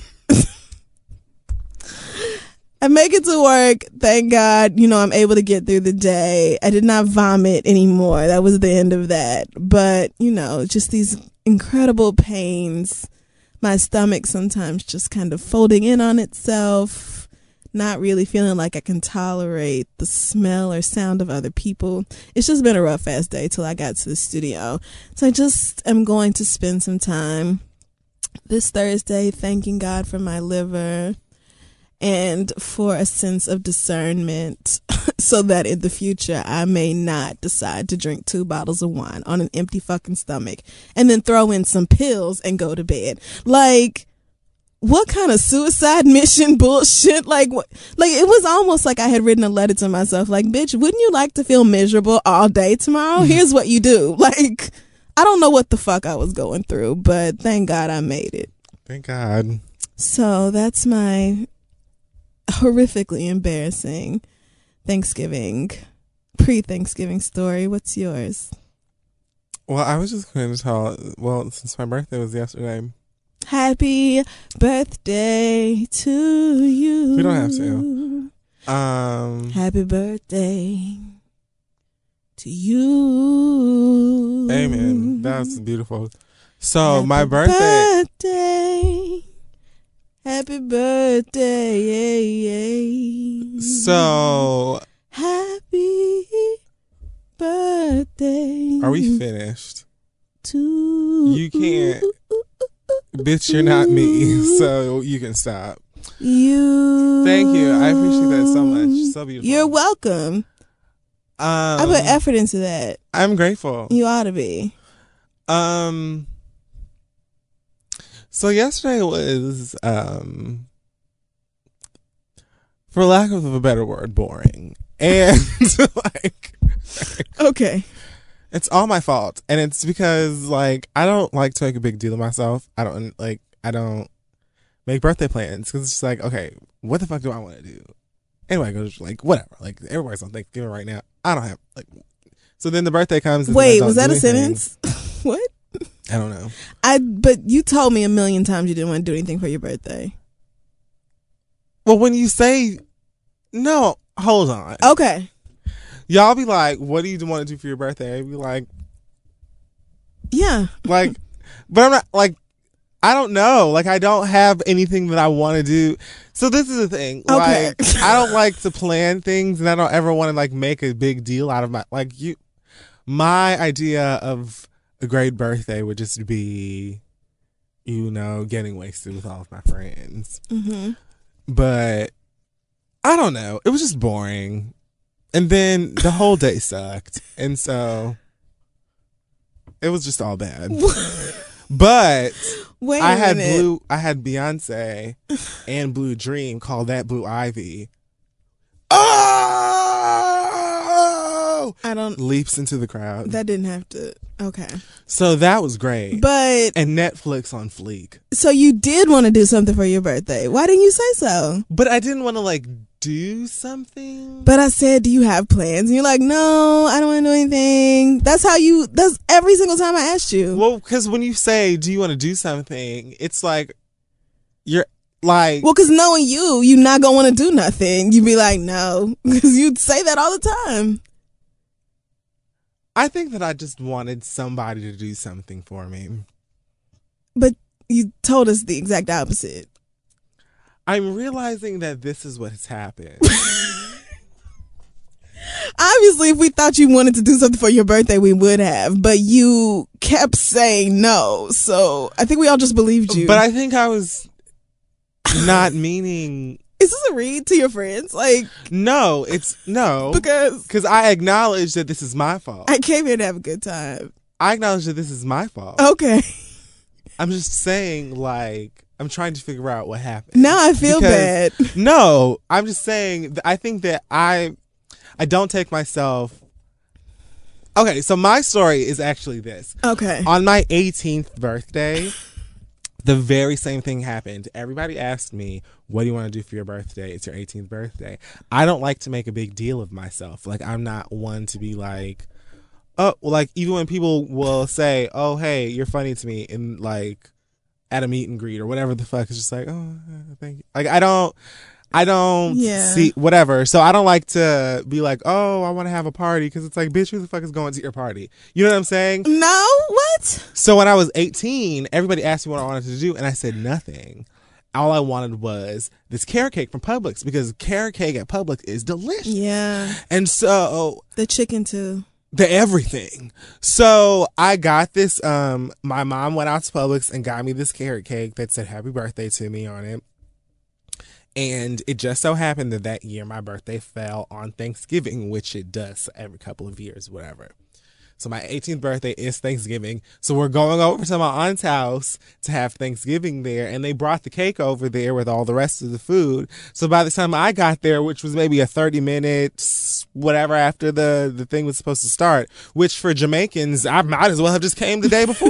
I make it to work. Thank God, you know, I'm able to get through the day. I did not vomit anymore. That was the end of that. But, you know, just these incredible pains. My stomach sometimes just kind of folding in on itself. Not really feeling like I can tolerate the smell or sound of other people. It's just been a rough ass day till I got to the studio. So I just am going to spend some time this Thursday thanking God for my liver and for a sense of discernment so that in the future I may not decide to drink two bottles of wine on an empty fucking stomach and then throw in some pills and go to bed. Like, what kind of suicide mission bullshit? Like, what? Like, it was almost like I had written a letter to myself, like, bitch, wouldn't you like to feel miserable all day tomorrow? Here's what you do. Like, I don't know what the fuck I was going through, but thank God I made it. Thank God. So that's my horrifically embarrassing Thanksgiving, pre-Thanksgiving story. What's yours? Well, I was just going to tell, well, since my birthday was yesterday. Happy birthday to you. We don't have to. Um, Happy birthday to you. Amen. That's beautiful. So Happy my birthday. birthday. Happy birthday, yay, yay. So happy birthday. Are we finished? To you can't, bitch. You're not me, so you can stop. You. Thank you. I appreciate that so much. So beautiful. You're welcome. Um, I put effort into that. I'm grateful. You ought to be. Um. So yesterday was, um, for lack of a better word, boring. And, like... Okay. It's all my fault. And it's because, like, I don't like to make a big deal of myself. I don't, like, I don't make birthday plans. Because it's just like, okay, what the fuck do I want to do? Anyway, I go, like, whatever. Like, everybody's on Thanksgiving right now. I don't have, like... So then the birthday comes... And Wait, was that a sentence? What? I don't know. I but you told me a million times you didn't want to do anything for your birthday. Well, when you say no, hold on. Okay. Y'all be like, what do you want to do for your birthday? I'd be like, yeah. Like, but I'm not like, I don't know. Like, I don't have anything that I want to do. So this is the thing. Okay. Like, I don't like to plan things, and I don't ever want to like make a big deal out of my like you. My idea of a great birthday would just be, you know, getting wasted with all of my friends. Mm-hmm. But I don't know. It was just boring. And then the whole day sucked. And so it was just all bad. But Wait I a had minute. blue I had Beyonce and Blue Dream, called that Blue Ivy. Oh no. I don't. Leaps into the crowd. That didn't have to. Okay. So that was great. But. And Netflix on fleek. So you did want to do something for your birthday. Why didn't you say so? But I didn't want to like do something. But I said, do you have plans? And you're like, no, I don't want to do anything. That's how you, that's every single time I asked you. Well, because when you say, do you want to do something? It's like, you're like. Well, because knowing you, you're not going to want to do nothing. You'd be like, no. Because you'd say that all the time. I think that I just wanted somebody to do something for me. But you told us the exact opposite. I'm realizing that this is what has happened. Obviously, if we thought you wanted to do something for your birthday, we would have. But you kept saying no. So I think we all just believed you. But I think I was not meaning... Is this a read to your friends? Like, no, it's no. Because Because I acknowledge that this is my fault. I came here to have a good time. I acknowledge that this is my fault. Okay. I'm just saying, like, I'm trying to figure out what happened. Now I feel Because- bad. No, I'm just saying, I think that I, I don't take myself... Okay, so my story is actually this. Okay. On my eighteenth birthday, the very same thing happened. Everybody asked me, what do you want to do for your birthday? It's your eighteenth birthday. I don't like to make a big deal of myself. Like, I'm not one to be like, oh, well, like, even when people will say, oh, hey, you're funny to me, in like, at a meet and greet or whatever the fuck, it's just like, oh, thank you. Like, I don't, I don't Yeah. see, whatever. So I don't like to be like, oh, I want to have a party, because it's like, bitch, who the fuck is going to your party? You know what I'm saying? No? What? So when I was eighteen, everybody asked me what I wanted to do, and I said nothing. All I wanted was this carrot cake from Publix, because carrot cake at Publix is delicious. Yeah. And so The chicken too. the everything. So I got this. Um, my mom went out to Publix and got me this carrot cake that said "Happy Birthday" to me on it. And it just so happened that that year my birthday fell on Thanksgiving, which it does every couple of years, whatever. So my eighteenth birthday is Thanksgiving. So we're going over to my aunt's house to have Thanksgiving there. And they brought the cake over there with all the rest of the food. So by the time I got there, which was maybe a thirty minutes, whatever, after the, the thing was supposed to start, which for Jamaicans, I might as well have just came the day before.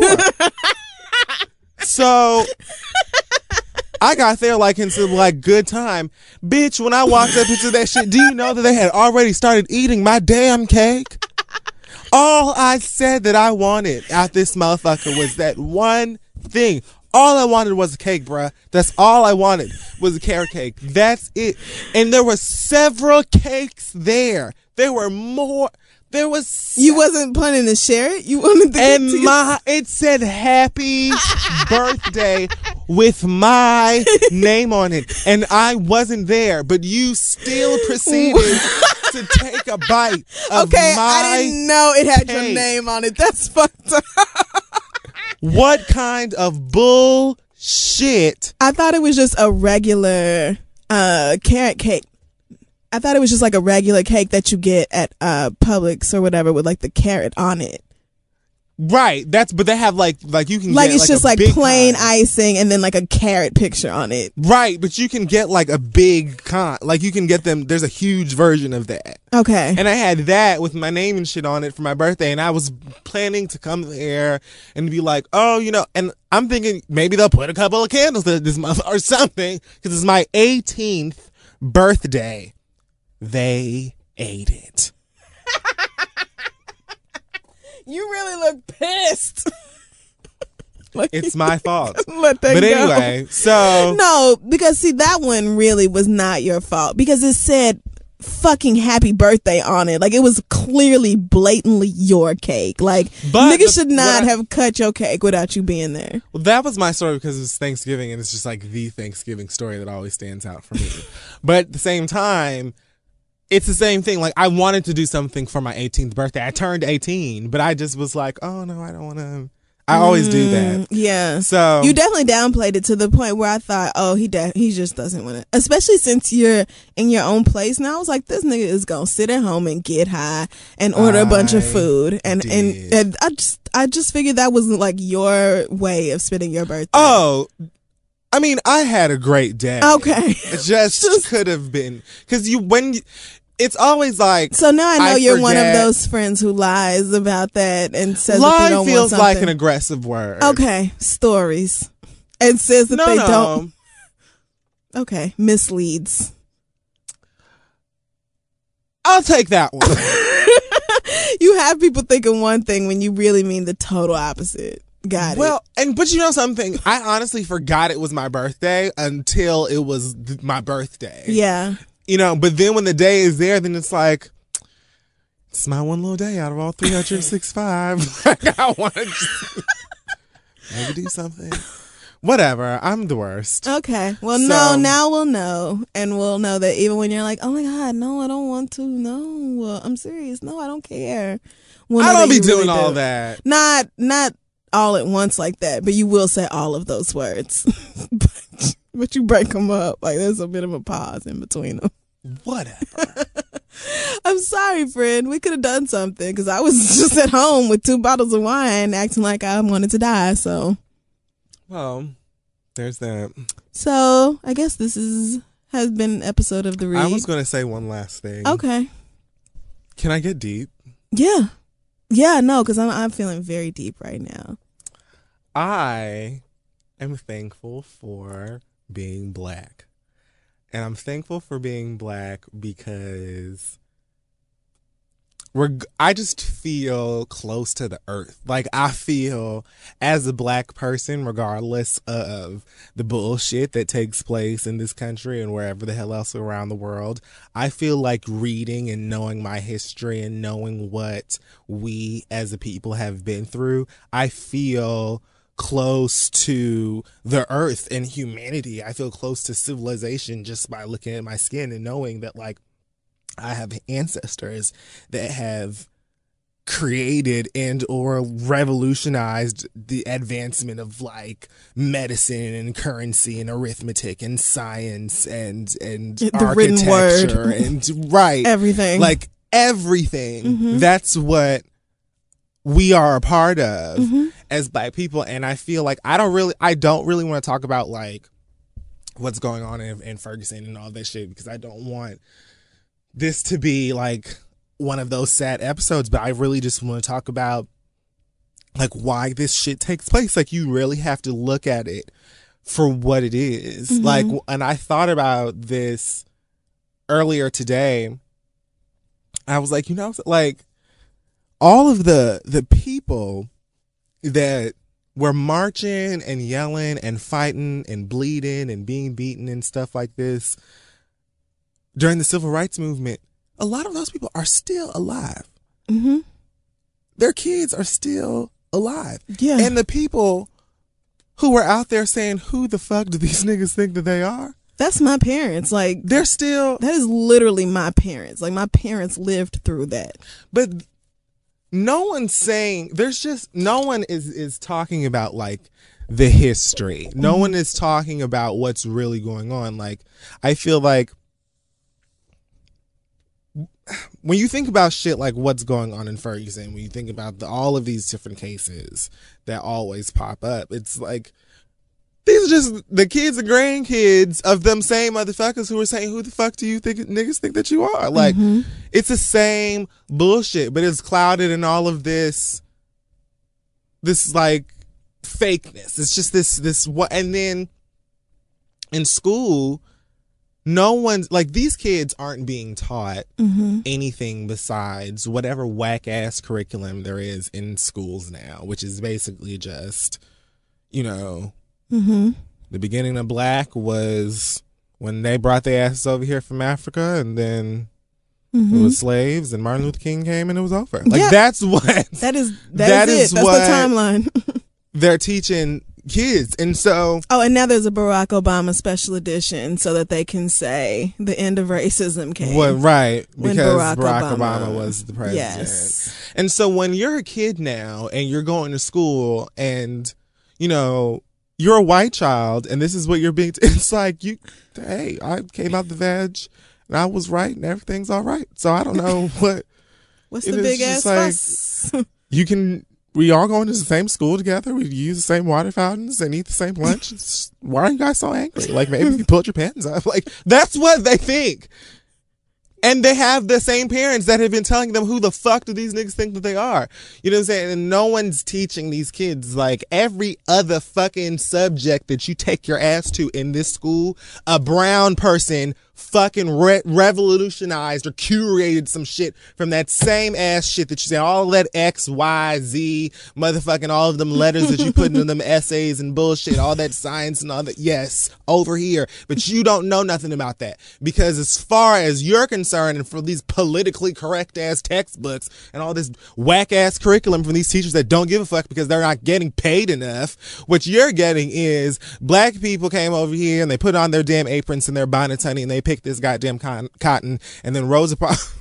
So I got there like into like good time. Bitch, when I walked up into that shit, do you know that they had already started eating my damn cake? All I said that I wanted out this motherfucker was that one thing. All I wanted was a cake, bruh. That's all I wanted was a carrot cake. That's it. And there were several cakes there. There were more. There was. Se- You wasn't planning to share it? You wanted to get and to my it said "Happy Birthday" with my name on it, and I wasn't there. But you still proceeded to take a bite of Okay, my I didn't know it had your cake. name on it. That's fucked up. What kind of bullshit? I thought it was just a regular uh, carrot cake. I thought it was just like a regular cake that you get at uh, Publix or whatever with like the carrot on it. Right. That's but they have like like you can Like get it's like just a like big plain kind. icing and then like a carrot picture on it. Right, but you can get like a big con. Like you can get them. There's a huge version of that. Okay. And I had that with my name and shit on it for my birthday, and I was planning to come there and be like, oh, you know, and I'm thinking maybe they'll put a couple of candles there this month or something because it's my eighteenth birthday. They ate it. You really look pissed. Like, It's my fault. let that But go. anyway, so No, because see, that one really was not your fault because it said fucking happy birthday on it. Like it was clearly blatantly your cake. Like But niggas the- should not what I- have cut your cake without you being there. Well, that was my story because it was Thanksgiving, and it's just like the Thanksgiving story that always stands out for me. But at the same time, it's the same thing. Like, I wanted to do something for my eighteenth birthday. I turned eighteen, but I just was like, oh, no, I don't want to. I always do that. Yeah. So You definitely downplayed it to the point where I thought, oh, he de- he just doesn't want to. Especially since you're in your own place now. I was like, this nigga is gonna sit at home and get high and order a bunch of I food, and, and did. and I just I just figured that wasn't like your way of spending your birthday. Oh, I mean, I had a great day. Okay. It just, Just- could have been because you when you, it's always like. So now I know I you're one of forget. those friends who lies about that and says that Lie they don't feels want like something. an aggressive word. Okay, stories. And says that No, they no. don't. Okay, misleads. I'll take that one. You have people thinking one thing when you really mean the total opposite. Got Well, and but you know something? I honestly forgot it was my birthday until it was th- my birthday. it. Yeah. You know, but then when the day is there, then it's like, it's my one little day out of all three hundred sixty-five. Like, I want to just maybe do something. Whatever. I'm the worst. Okay. Well, So- no, now we'll know. And we'll know that even when you're like, oh my God, no, I don't want to. No, uh, I'm serious. No, I don't care. We'll I know don't that be you really doing all do. that. Not, not all at once like that, but you will say all of those words. but, but you break them up. Like there's a bit of a pause in between them. Whatever. I'm sorry, friend. We could have done something because I was just at home with two bottles of wine acting like I wanted to die. So, Well, there's that. so I guess this is has been an episode of The Read. I was going to say one last thing. Okay. Can I get deep? Yeah. Yeah, no, because I'm, I'm feeling very deep right now. I am thankful for being black. And I'm thankful for being black because we're, I just feel close to the earth. Like, I feel as a black person, regardless of the bullshit that takes place in this country and wherever the hell else around the world, I feel like reading and knowing my history and knowing what we as a people have been through, I feel close to the earth and humanity. I feel close to civilization just by looking at my skin and knowing that, like, I have ancestors that have created and or revolutionized the advancement of like medicine and currency and arithmetic and science and and The written word. architecture and right Everything. like everything. Mhm. That's what we are a part of Mhm. as black people. And I feel like I don't really I don't really want to talk about like what's going on in, in Ferguson and all that shit because I don't want this to be like one of those sad episodes, but I really just want to talk about like why this shit takes place. Like, you really have to look at it for what it is. Mhm. Like, and I thought about this earlier today. I was like, you know, like all of the the people that were marching and yelling and fighting and bleeding and being beaten and stuff like this during the civil rights movement, a lot of those people are still alive. Mm-hmm. Their kids are still alive. Yeah. And the people who were out there saying, who the fuck do these niggas think that they are? That's my parents. Like, They're still, that is literally my parents. Like, my parents lived through that. but no one's saying, there's just, no one is, is talking about like the history. No Mm-hmm. one is talking about what's really going on. Like, I feel like when you think about shit like what's going on in Ferguson, when you think about the, all of these different cases that always pop up, it's like these are just the kids and grandkids of them same motherfuckers who are saying, who the fuck do you think niggas think that you are? Like, Mhm. it's the same bullshit, but it's clouded in all of this, this like fakeness. It's just this, this what, and then in school, no one's like, these kids aren't being taught Mm-hmm. anything besides whatever whack ass curriculum there is in schools now, which is basically just, you know, Mm-hmm. the beginning of black was when they brought their asses over here from Africa, and then Mm-hmm. it was slaves, and Martin Luther King came, and it was over. Like, Yeah. that's what That is that, That is, is it. That's what- the timeline. they're teaching kids. And so, Oh, and now there's a Barack Obama special edition so that they can say the end of racism came. what, right, When because Barack Barack, Obama- Obama was the president. Yes. And so when you're a kid now and you're going to school and, you know, you're a white child and this is what you're being, t- it's like, you, hey, I came out the veg and I was right and everything's all right. So I don't know what, What's It the is big ass just like- fuss? you can, we all going to the same school together. We use the same water fountains and eat the same lunch. It's- why are you guys so angry? Like, maybe you pulled your pants up. Like, that's what they think. And they have the same parents that have been telling them who the fuck do these niggas think that they are. You know what I'm saying? And no one's teaching these kids, like, every other fucking subject that you take your ass to in this school, a brown person fucking re- revolutionized or curated some shit from that same ass shit that you say, all that X, Y, Z, motherfucking all of them letters that you put into them essays and bullshit, all that science and all that. Yes, over here. But you don't know nothing about that. Because as far as you're concerned, and for these politically correct ass textbooks and all this whack ass curriculum from these teachers that don't give a fuck because they're not getting paid enough, what you're getting is black people came over here and they put on their damn aprons and their bonnets, honey, and they picked this goddamn cotton, cotton and then Rosa Parks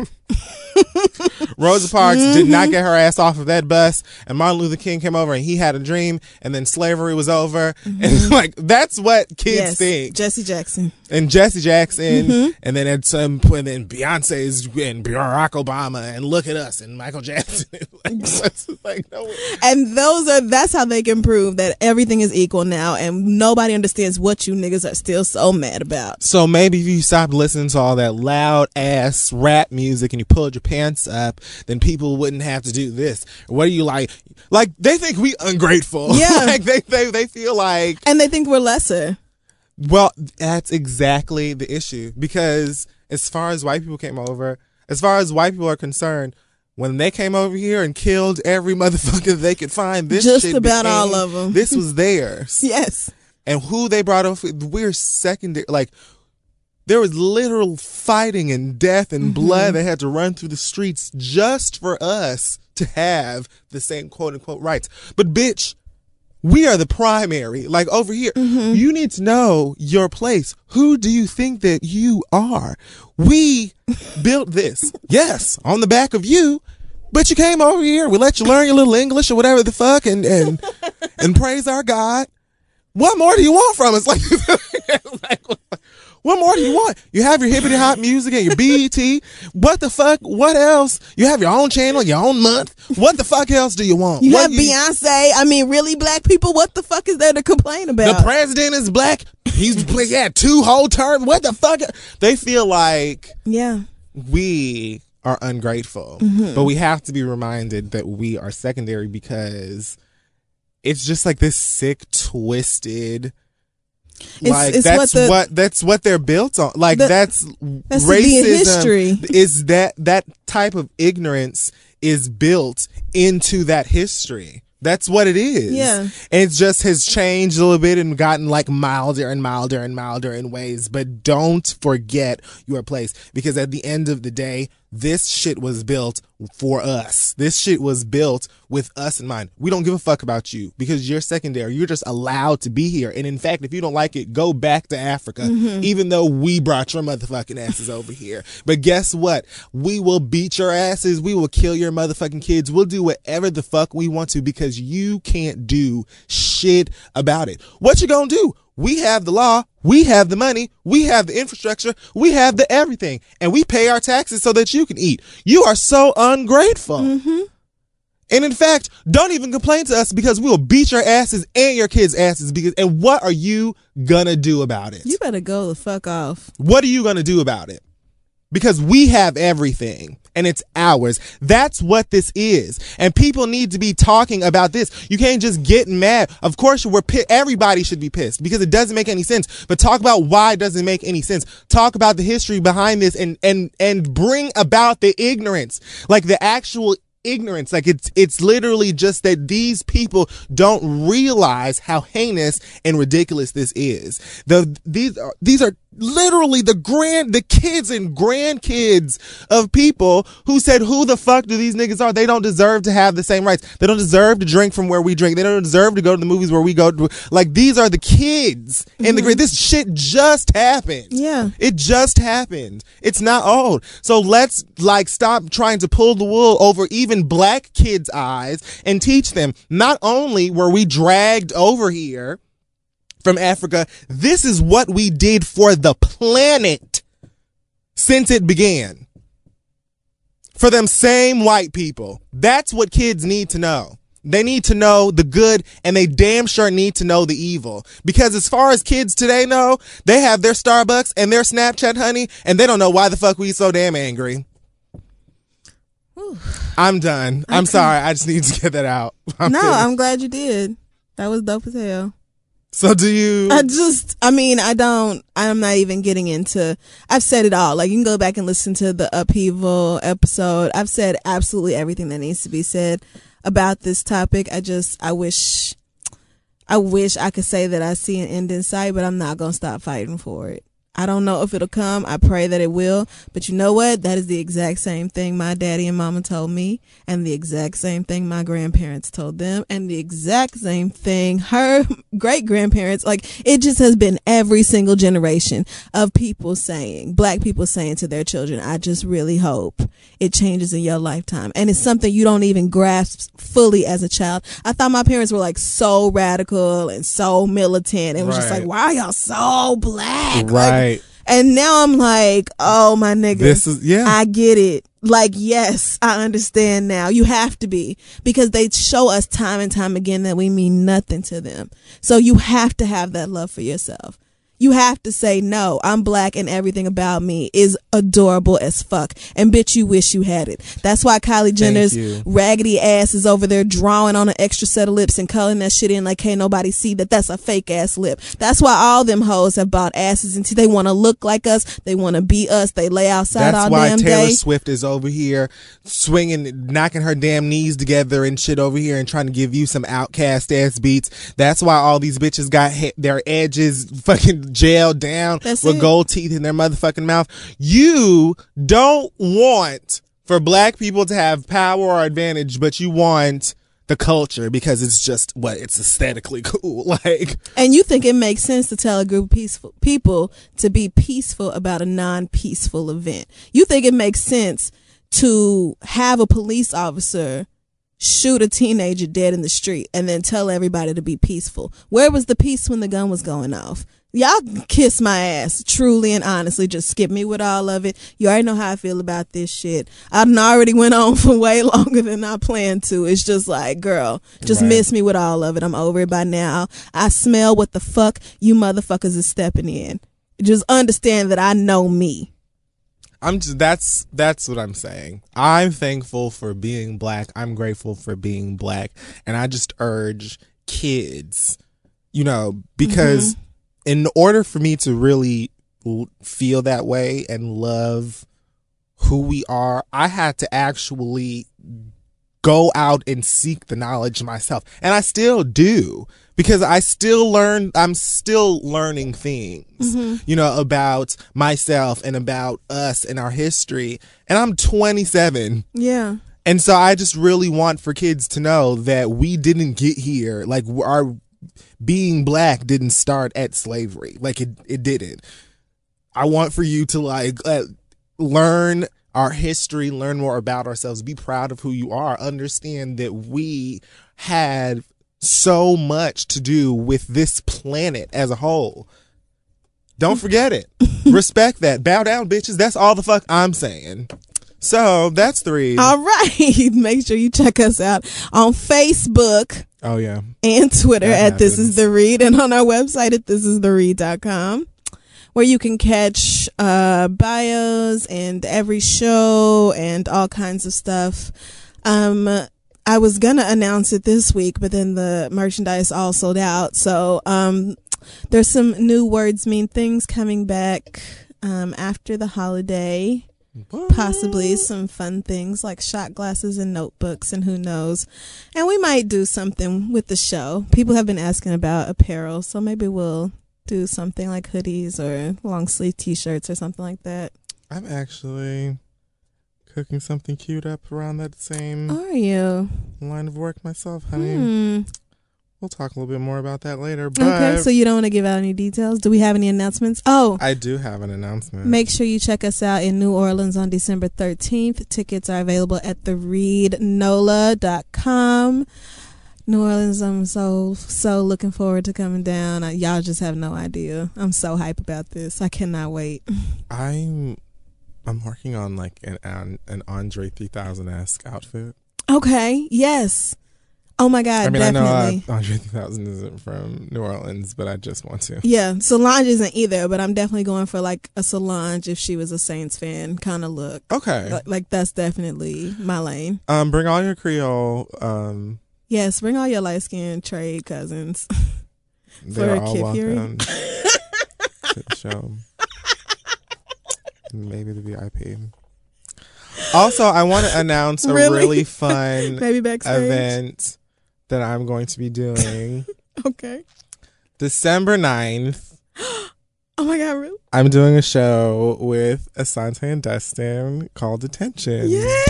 Rosa Parks mm-hmm. did not get her ass off of that bus, and Martin Luther King came over and he had a dream, and then slavery was over. Mm-hmm. And like, that's what kids yes. think. Jesse Jackson and Jesse Jackson mm-hmm. and then at some point then Beyonce's and Barack Obama and look at us and Michael Jackson. like, like, no. And those are that's how they can prove that everything is equal now, and nobody understands what you niggas are still so mad about. So maybe if you stop listening to all that loud ass rap music and you pulled your pants up, then people wouldn't have to do this. What are you like? Like, they think we ungrateful. Yeah. like they, they they feel like, and they think we're lesser. Well, that's exactly the issue, because as far as white people came over, as far as white people are concerned, when they came over here and killed every motherfucker they could find, this just shit about became, all of them. This was theirs. Yes. And who they brought over, we're secondary. Like, there was literal fighting and death and mm-hmm. blood that had to run through the streets just for us to have the same quote unquote rights. But bitch, we are the primary. Like, over here, mm-hmm. you need to know your place. Who do you think that you are? We built this. Yes, on the back of you. But you came over here. We let you learn your little English or whatever the fuck and and, and praise our God. What more do you want from us? Like, like what more do you want? You have your hippity hop music and your B E T. What the fuck? What else? You have your own channel, your own month. What the fuck else do you want? You what have you, Beyonce. I mean, really, black people? What the fuck is there to complain about? The president is black. He's he had two whole terms. What the fuck? They feel like yeah, we are ungrateful, mm-hmm. but we have to be reminded that we are secondary, because it's just like this sick, twisted. It's, like it's that's what, the, what that's what they're built on. Like the, that's, that's racism. History. Is that that type of ignorance is built into that history. That's what it is. Yeah. And it just has changed a little bit and gotten like milder and milder and milder in ways. But don't forget your place, because at the end of the day, this shit was built for us. This shit was built with us in mind. We don't give a fuck about you because you're secondary. You're just allowed to be here. And in fact, if you don't like it, go back to Africa, mm-hmm. even though we brought your motherfucking asses over here. But guess what? We will beat your asses. We will kill your motherfucking kids. We'll do whatever the fuck we want to, because you can't do shit about it. What you gonna do? We have the law, we have the money, we have the infrastructure, we have the everything, and we pay our taxes so that you can eat. You are so ungrateful. Mm-hmm. And in fact, don't even complain to us, because we will beat your asses and your kids' asses. Because, and what are you gonna do about it? You better go the fuck off. What are you gonna do about it? Because we have everything and it's ours. That's what this is. And people need to be talking about this. You can't just get mad. Of course, we're pi- everybody should be pissed because it doesn't make any sense. But talk about why it doesn't make any sense. Talk about the history behind this, and and and bring about the ignorance, like the actual ignorance. Like it's it's literally just that these people don't realize how heinous and ridiculous this is. The these are these are literally the grand the kids and grandkids of people who said, who the fuck do these niggas are? They don't deserve to have the same rights. They don't deserve to drink from where we drink. They don't deserve to go to the movies where we go to. Like, these are the kids mm-hmm. and the great. This shit just happened. Yeah, it just happened. It's not old. So let's like stop trying to pull the wool over even black kids' eyes and teach them, not only were we dragged over here from Africa, this is what we did for the planet since it began. For them same white people. That's what kids need to know. They need to know the good, and they damn sure need to know the evil. Because as far as kids today know, they have their Starbucks and their Snapchat honey, and they don't know why the fuck we so damn angry. Whew. I'm done. I'm sorry. I just need to get that out. I'm no, finished. I'm glad you did. That was dope as hell. So do you? I just, I mean, I don't, I'm not even getting into, I've said it all. Like, you can go back and listen to the Upheaval episode. I've said absolutely everything that needs to be said about this topic. I just, I wish, I wish I could say that I see an end in sight, but I'm not going to stop fighting for it. I don't know if it'll come. I pray that it will. But you know what? That is the exact same thing my daddy and mama told me, and the exact same thing my grandparents told them, and the exact same thing her great grandparents. Like, it just has been every single generation of people saying, black people saying to their children, I just really hope it changes in your lifetime. And it's something you don't even grasp fully as a child. I thought my parents were like so radical and so militant, and it was just Right. like, why are y'all so black? Right. Like, and now I'm like, oh, my nigga, This is- yeah. I get it. Like, yes, I understand now. You have to be, because they show us time and time again that we mean nothing to them. So you have to have that love for yourself. You have to say, no, I'm black and everything about me is adorable as fuck. And bitch, you wish you had it. That's why Kylie Jenner's you. raggedy ass is over there drawing on an extra set of lips and coloring that shit in like, can't nobody see that that's a fake ass lip. That's why all them hoes have bought asses and they want to look like us. They want to be us. They lay outside That's all why damn Taylor day. Swift is over here swinging, knocking her damn knees together and shit over here and trying to give you some outcast ass beats. That's why all these bitches got he- their edges fucking gelled down That's with it. gold teeth in their motherfucking mouth. You don't want for black people to have power or advantage, but you want the culture because it's just what it's aesthetically cool. Like, And you think it makes sense to tell a group of peaceful people to be peaceful about a non-peaceful event. You think it makes sense to have a police officer shoot a teenager dead in the street and then tell everybody to be peaceful. Where was the peace when the gun was going off? Y'all kiss my ass, truly and honestly. Just skip me with all of it. You already know how I feel about this shit. I done already went on for way longer than I planned to. It's just like, girl, just Right. miss me with all of it. I'm over it by now. I smell what the fuck you motherfuckers is stepping in. Just understand that I know me. I'm just, that's that's what I'm saying. I'm thankful for being black. I'm grateful for being black, and I just urge kids, you know, because Mm-hmm. in order for me to really l- feel that way and love who we are, I had to actually go out and seek the knowledge myself, and I still do. Because I still learn, I'm still learning things, you know, about myself and about us and our history. And I'm twenty-seven. Yeah. And so I just really want for kids to know that we didn't get here. Like, our being black didn't start at slavery. Like, it, it didn't. I want for you to, like, uh, learn our history, learn more about ourselves, be proud of who you are, understand that we had so much to do with this planet as a whole. Don't forget it. Respect that. Bow down, bitches. That's all the fuck I'm saying. So that's the read. All right. Make sure you check us out on Facebook Oh yeah. and Twitter That at This Is happens. The Read, and on our website at this is the read dot com, where you can catch uh, bios and every show and all kinds of stuff. Um, I was going to announce it this week, but then the merchandise all sold out. So um, there's some new Words Mean Things coming back um, after the holiday. Possibly some fun things like shot glasses and notebooks, and who knows. And we might do something with the show. People have been asking about apparel, so maybe we'll do something like hoodies or long sleeve t-shirts or something like that. I'm actually cooking something cute up around that same Are you? line of work myself, honey. Hmm. We'll talk a little bit more about that later. But Okay, so you don't want to give out any details? Do we have any announcements? Oh, I do have an announcement. make sure you check us out in New Orleans on December thirteenth. Tickets are available at the read nola dot com. New Orleans, I'm so, so looking forward to coming down. Uh, y'all just have no idea. I'm so hype about this. I cannot wait. I'm I'm working on like an an, an Andre three thousand esque outfit. Okay, yes. Oh my God, I mean, definitely. I know uh, Andre three thousand isn't from New Orleans, but I just want to. Yeah, Solange isn't either, but I'm definitely going for like a Solange if she was a Saints fan kind of look. Okay. Like, like that's definitely my lane. Um, bring all your Creole. Um, yes, bring all your light skinned trade cousins. They're for all Kid welcome Fury. to the show. Maybe the V I P. Also, I want to announce a Really? really fun Maybe backstage. event that I'm going to be doing. Okay. December ninth. Oh my God, really? I'm doing a show with Asante and Dustin called Detention. Yay!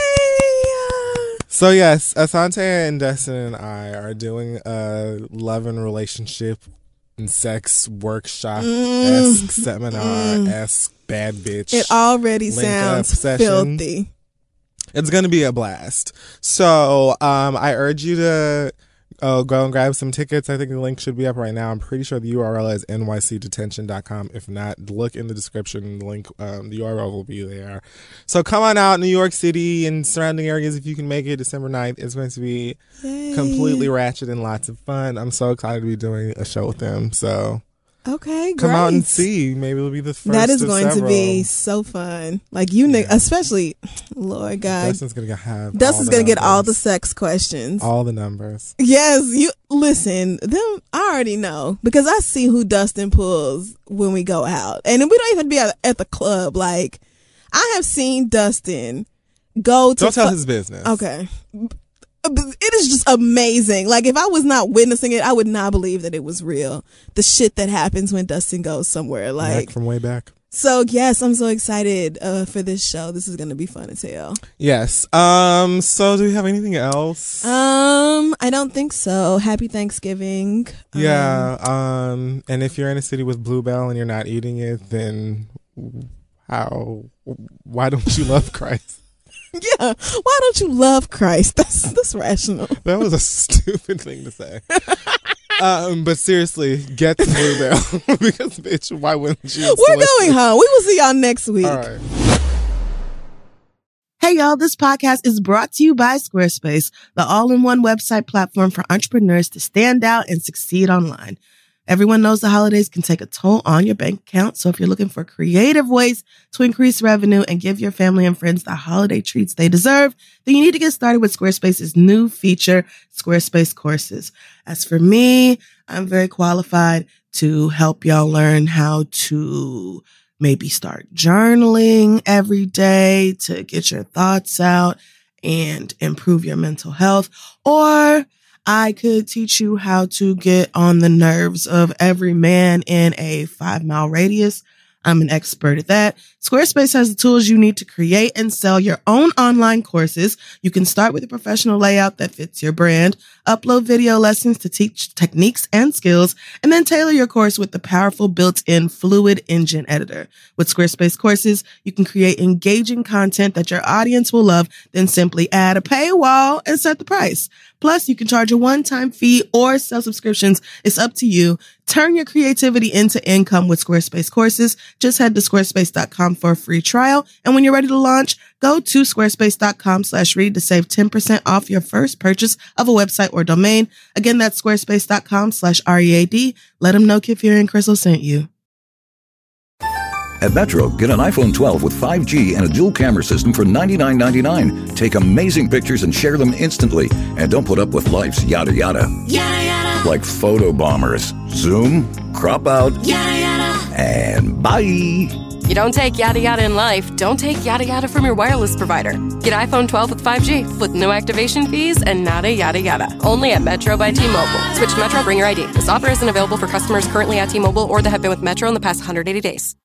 So yes, Asante and Dustin and I are doing a love and relationship and sex workshop-esque, Mm. seminar-esque, bad bitch. It already link up sounds session. filthy. It's going to be a blast. So um, I urge you to uh, go and grab some tickets. I think the link should be up right now. I'm pretty sure the U R L is N Y C detention dot com. If not, look in the description. The link, um, the U R L will be there. So come on out, New York City and surrounding areas if you can make it. December ninth. It's going to be Yay. completely ratchet and lots of fun. I'm so excited to be doing a show with them. So Okay, great. come out and see. Maybe it'll be the first That is of going several. to be so fun. Like you, yeah. Yeah. especially, Lord God, Dustin's going to have Dustin's all going the to get all the numbers. sex questions. All the numbers. Yes, you listen. Them, I already know because I see who Dustin pulls when we go out, and we don't even be at, at the club. Like I have seen Dustin go to. Don't tell fu- his business. Okay. It is just amazing. Like if I was not witnessing it, I would not believe that it was real. The shit that happens when Dustin goes somewhere. Like Back from way back. so, yes, I'm so excited uh, for this show. This is gonna be fun as hell. Yes. Um. So, do we have anything else? Um, I don't think so. Happy Thanksgiving. Um, yeah. Um. And if you're in a city with Bluebell and you're not eating it, then how? Why don't you love Christ? Yeah. Why don't you love Christ? That's that's rational. That was a stupid thing to say. Um, but seriously, get the Bluebell because, bitch, why wouldn't you? We're going home. We will see y'all next week. All right. Hey, y'all, this podcast is brought to you by Squarespace, the all-in-one website platform for entrepreneurs to stand out and succeed online. Everyone knows the holidays can take a toll on your bank account, so if you're looking for creative ways to increase revenue and give your family and friends the holiday treats they deserve, then you need to get started with Squarespace's new feature, Squarespace Courses. As for me, I'm very qualified to help y'all learn how to maybe start journaling every day to get your thoughts out and improve your mental health. Or I could teach you how to get on the nerves of every man in a five mile radius. I'm an expert at that. Squarespace has the tools you need to create and sell your own online courses. You can start with a professional layout that fits your brand, upload video lessons to teach techniques and skills, and then tailor your course with the powerful built-in Fluid Engine editor. With Squarespace Courses, you can create engaging content that your audience will love, then simply add a paywall and set the price. Plus, you can charge a one-time fee or sell subscriptions. It's up to you. Turn your creativity into income with Squarespace Courses. Just head to squarespace dot com for a free trial. And when you're ready to launch, go to squarespace dot com slash read to save ten percent off your first purchase of a website or domain. Again, that's squarespace dot com slash R E A D. Let them know Kid Fury and Crystal sent you. At Metro, get an iPhone twelve with five G and a dual camera system for ninety-nine ninety-nine. Take amazing pictures and share them instantly. And don't put up with life's yada yada. Yada yada. Like photo bombers. Zoom, crop out, Yada yada. and bye. You don't take yada yada in life, don't take yada yada from your wireless provider. Get iPhone twelve with five G with no activation fees and nada yada yada. Only at Metro by T-Mobile. Switch to Metro, bring your I D. This offer isn't available for customers currently at T-Mobile or that have been with Metro in the past one hundred eighty days.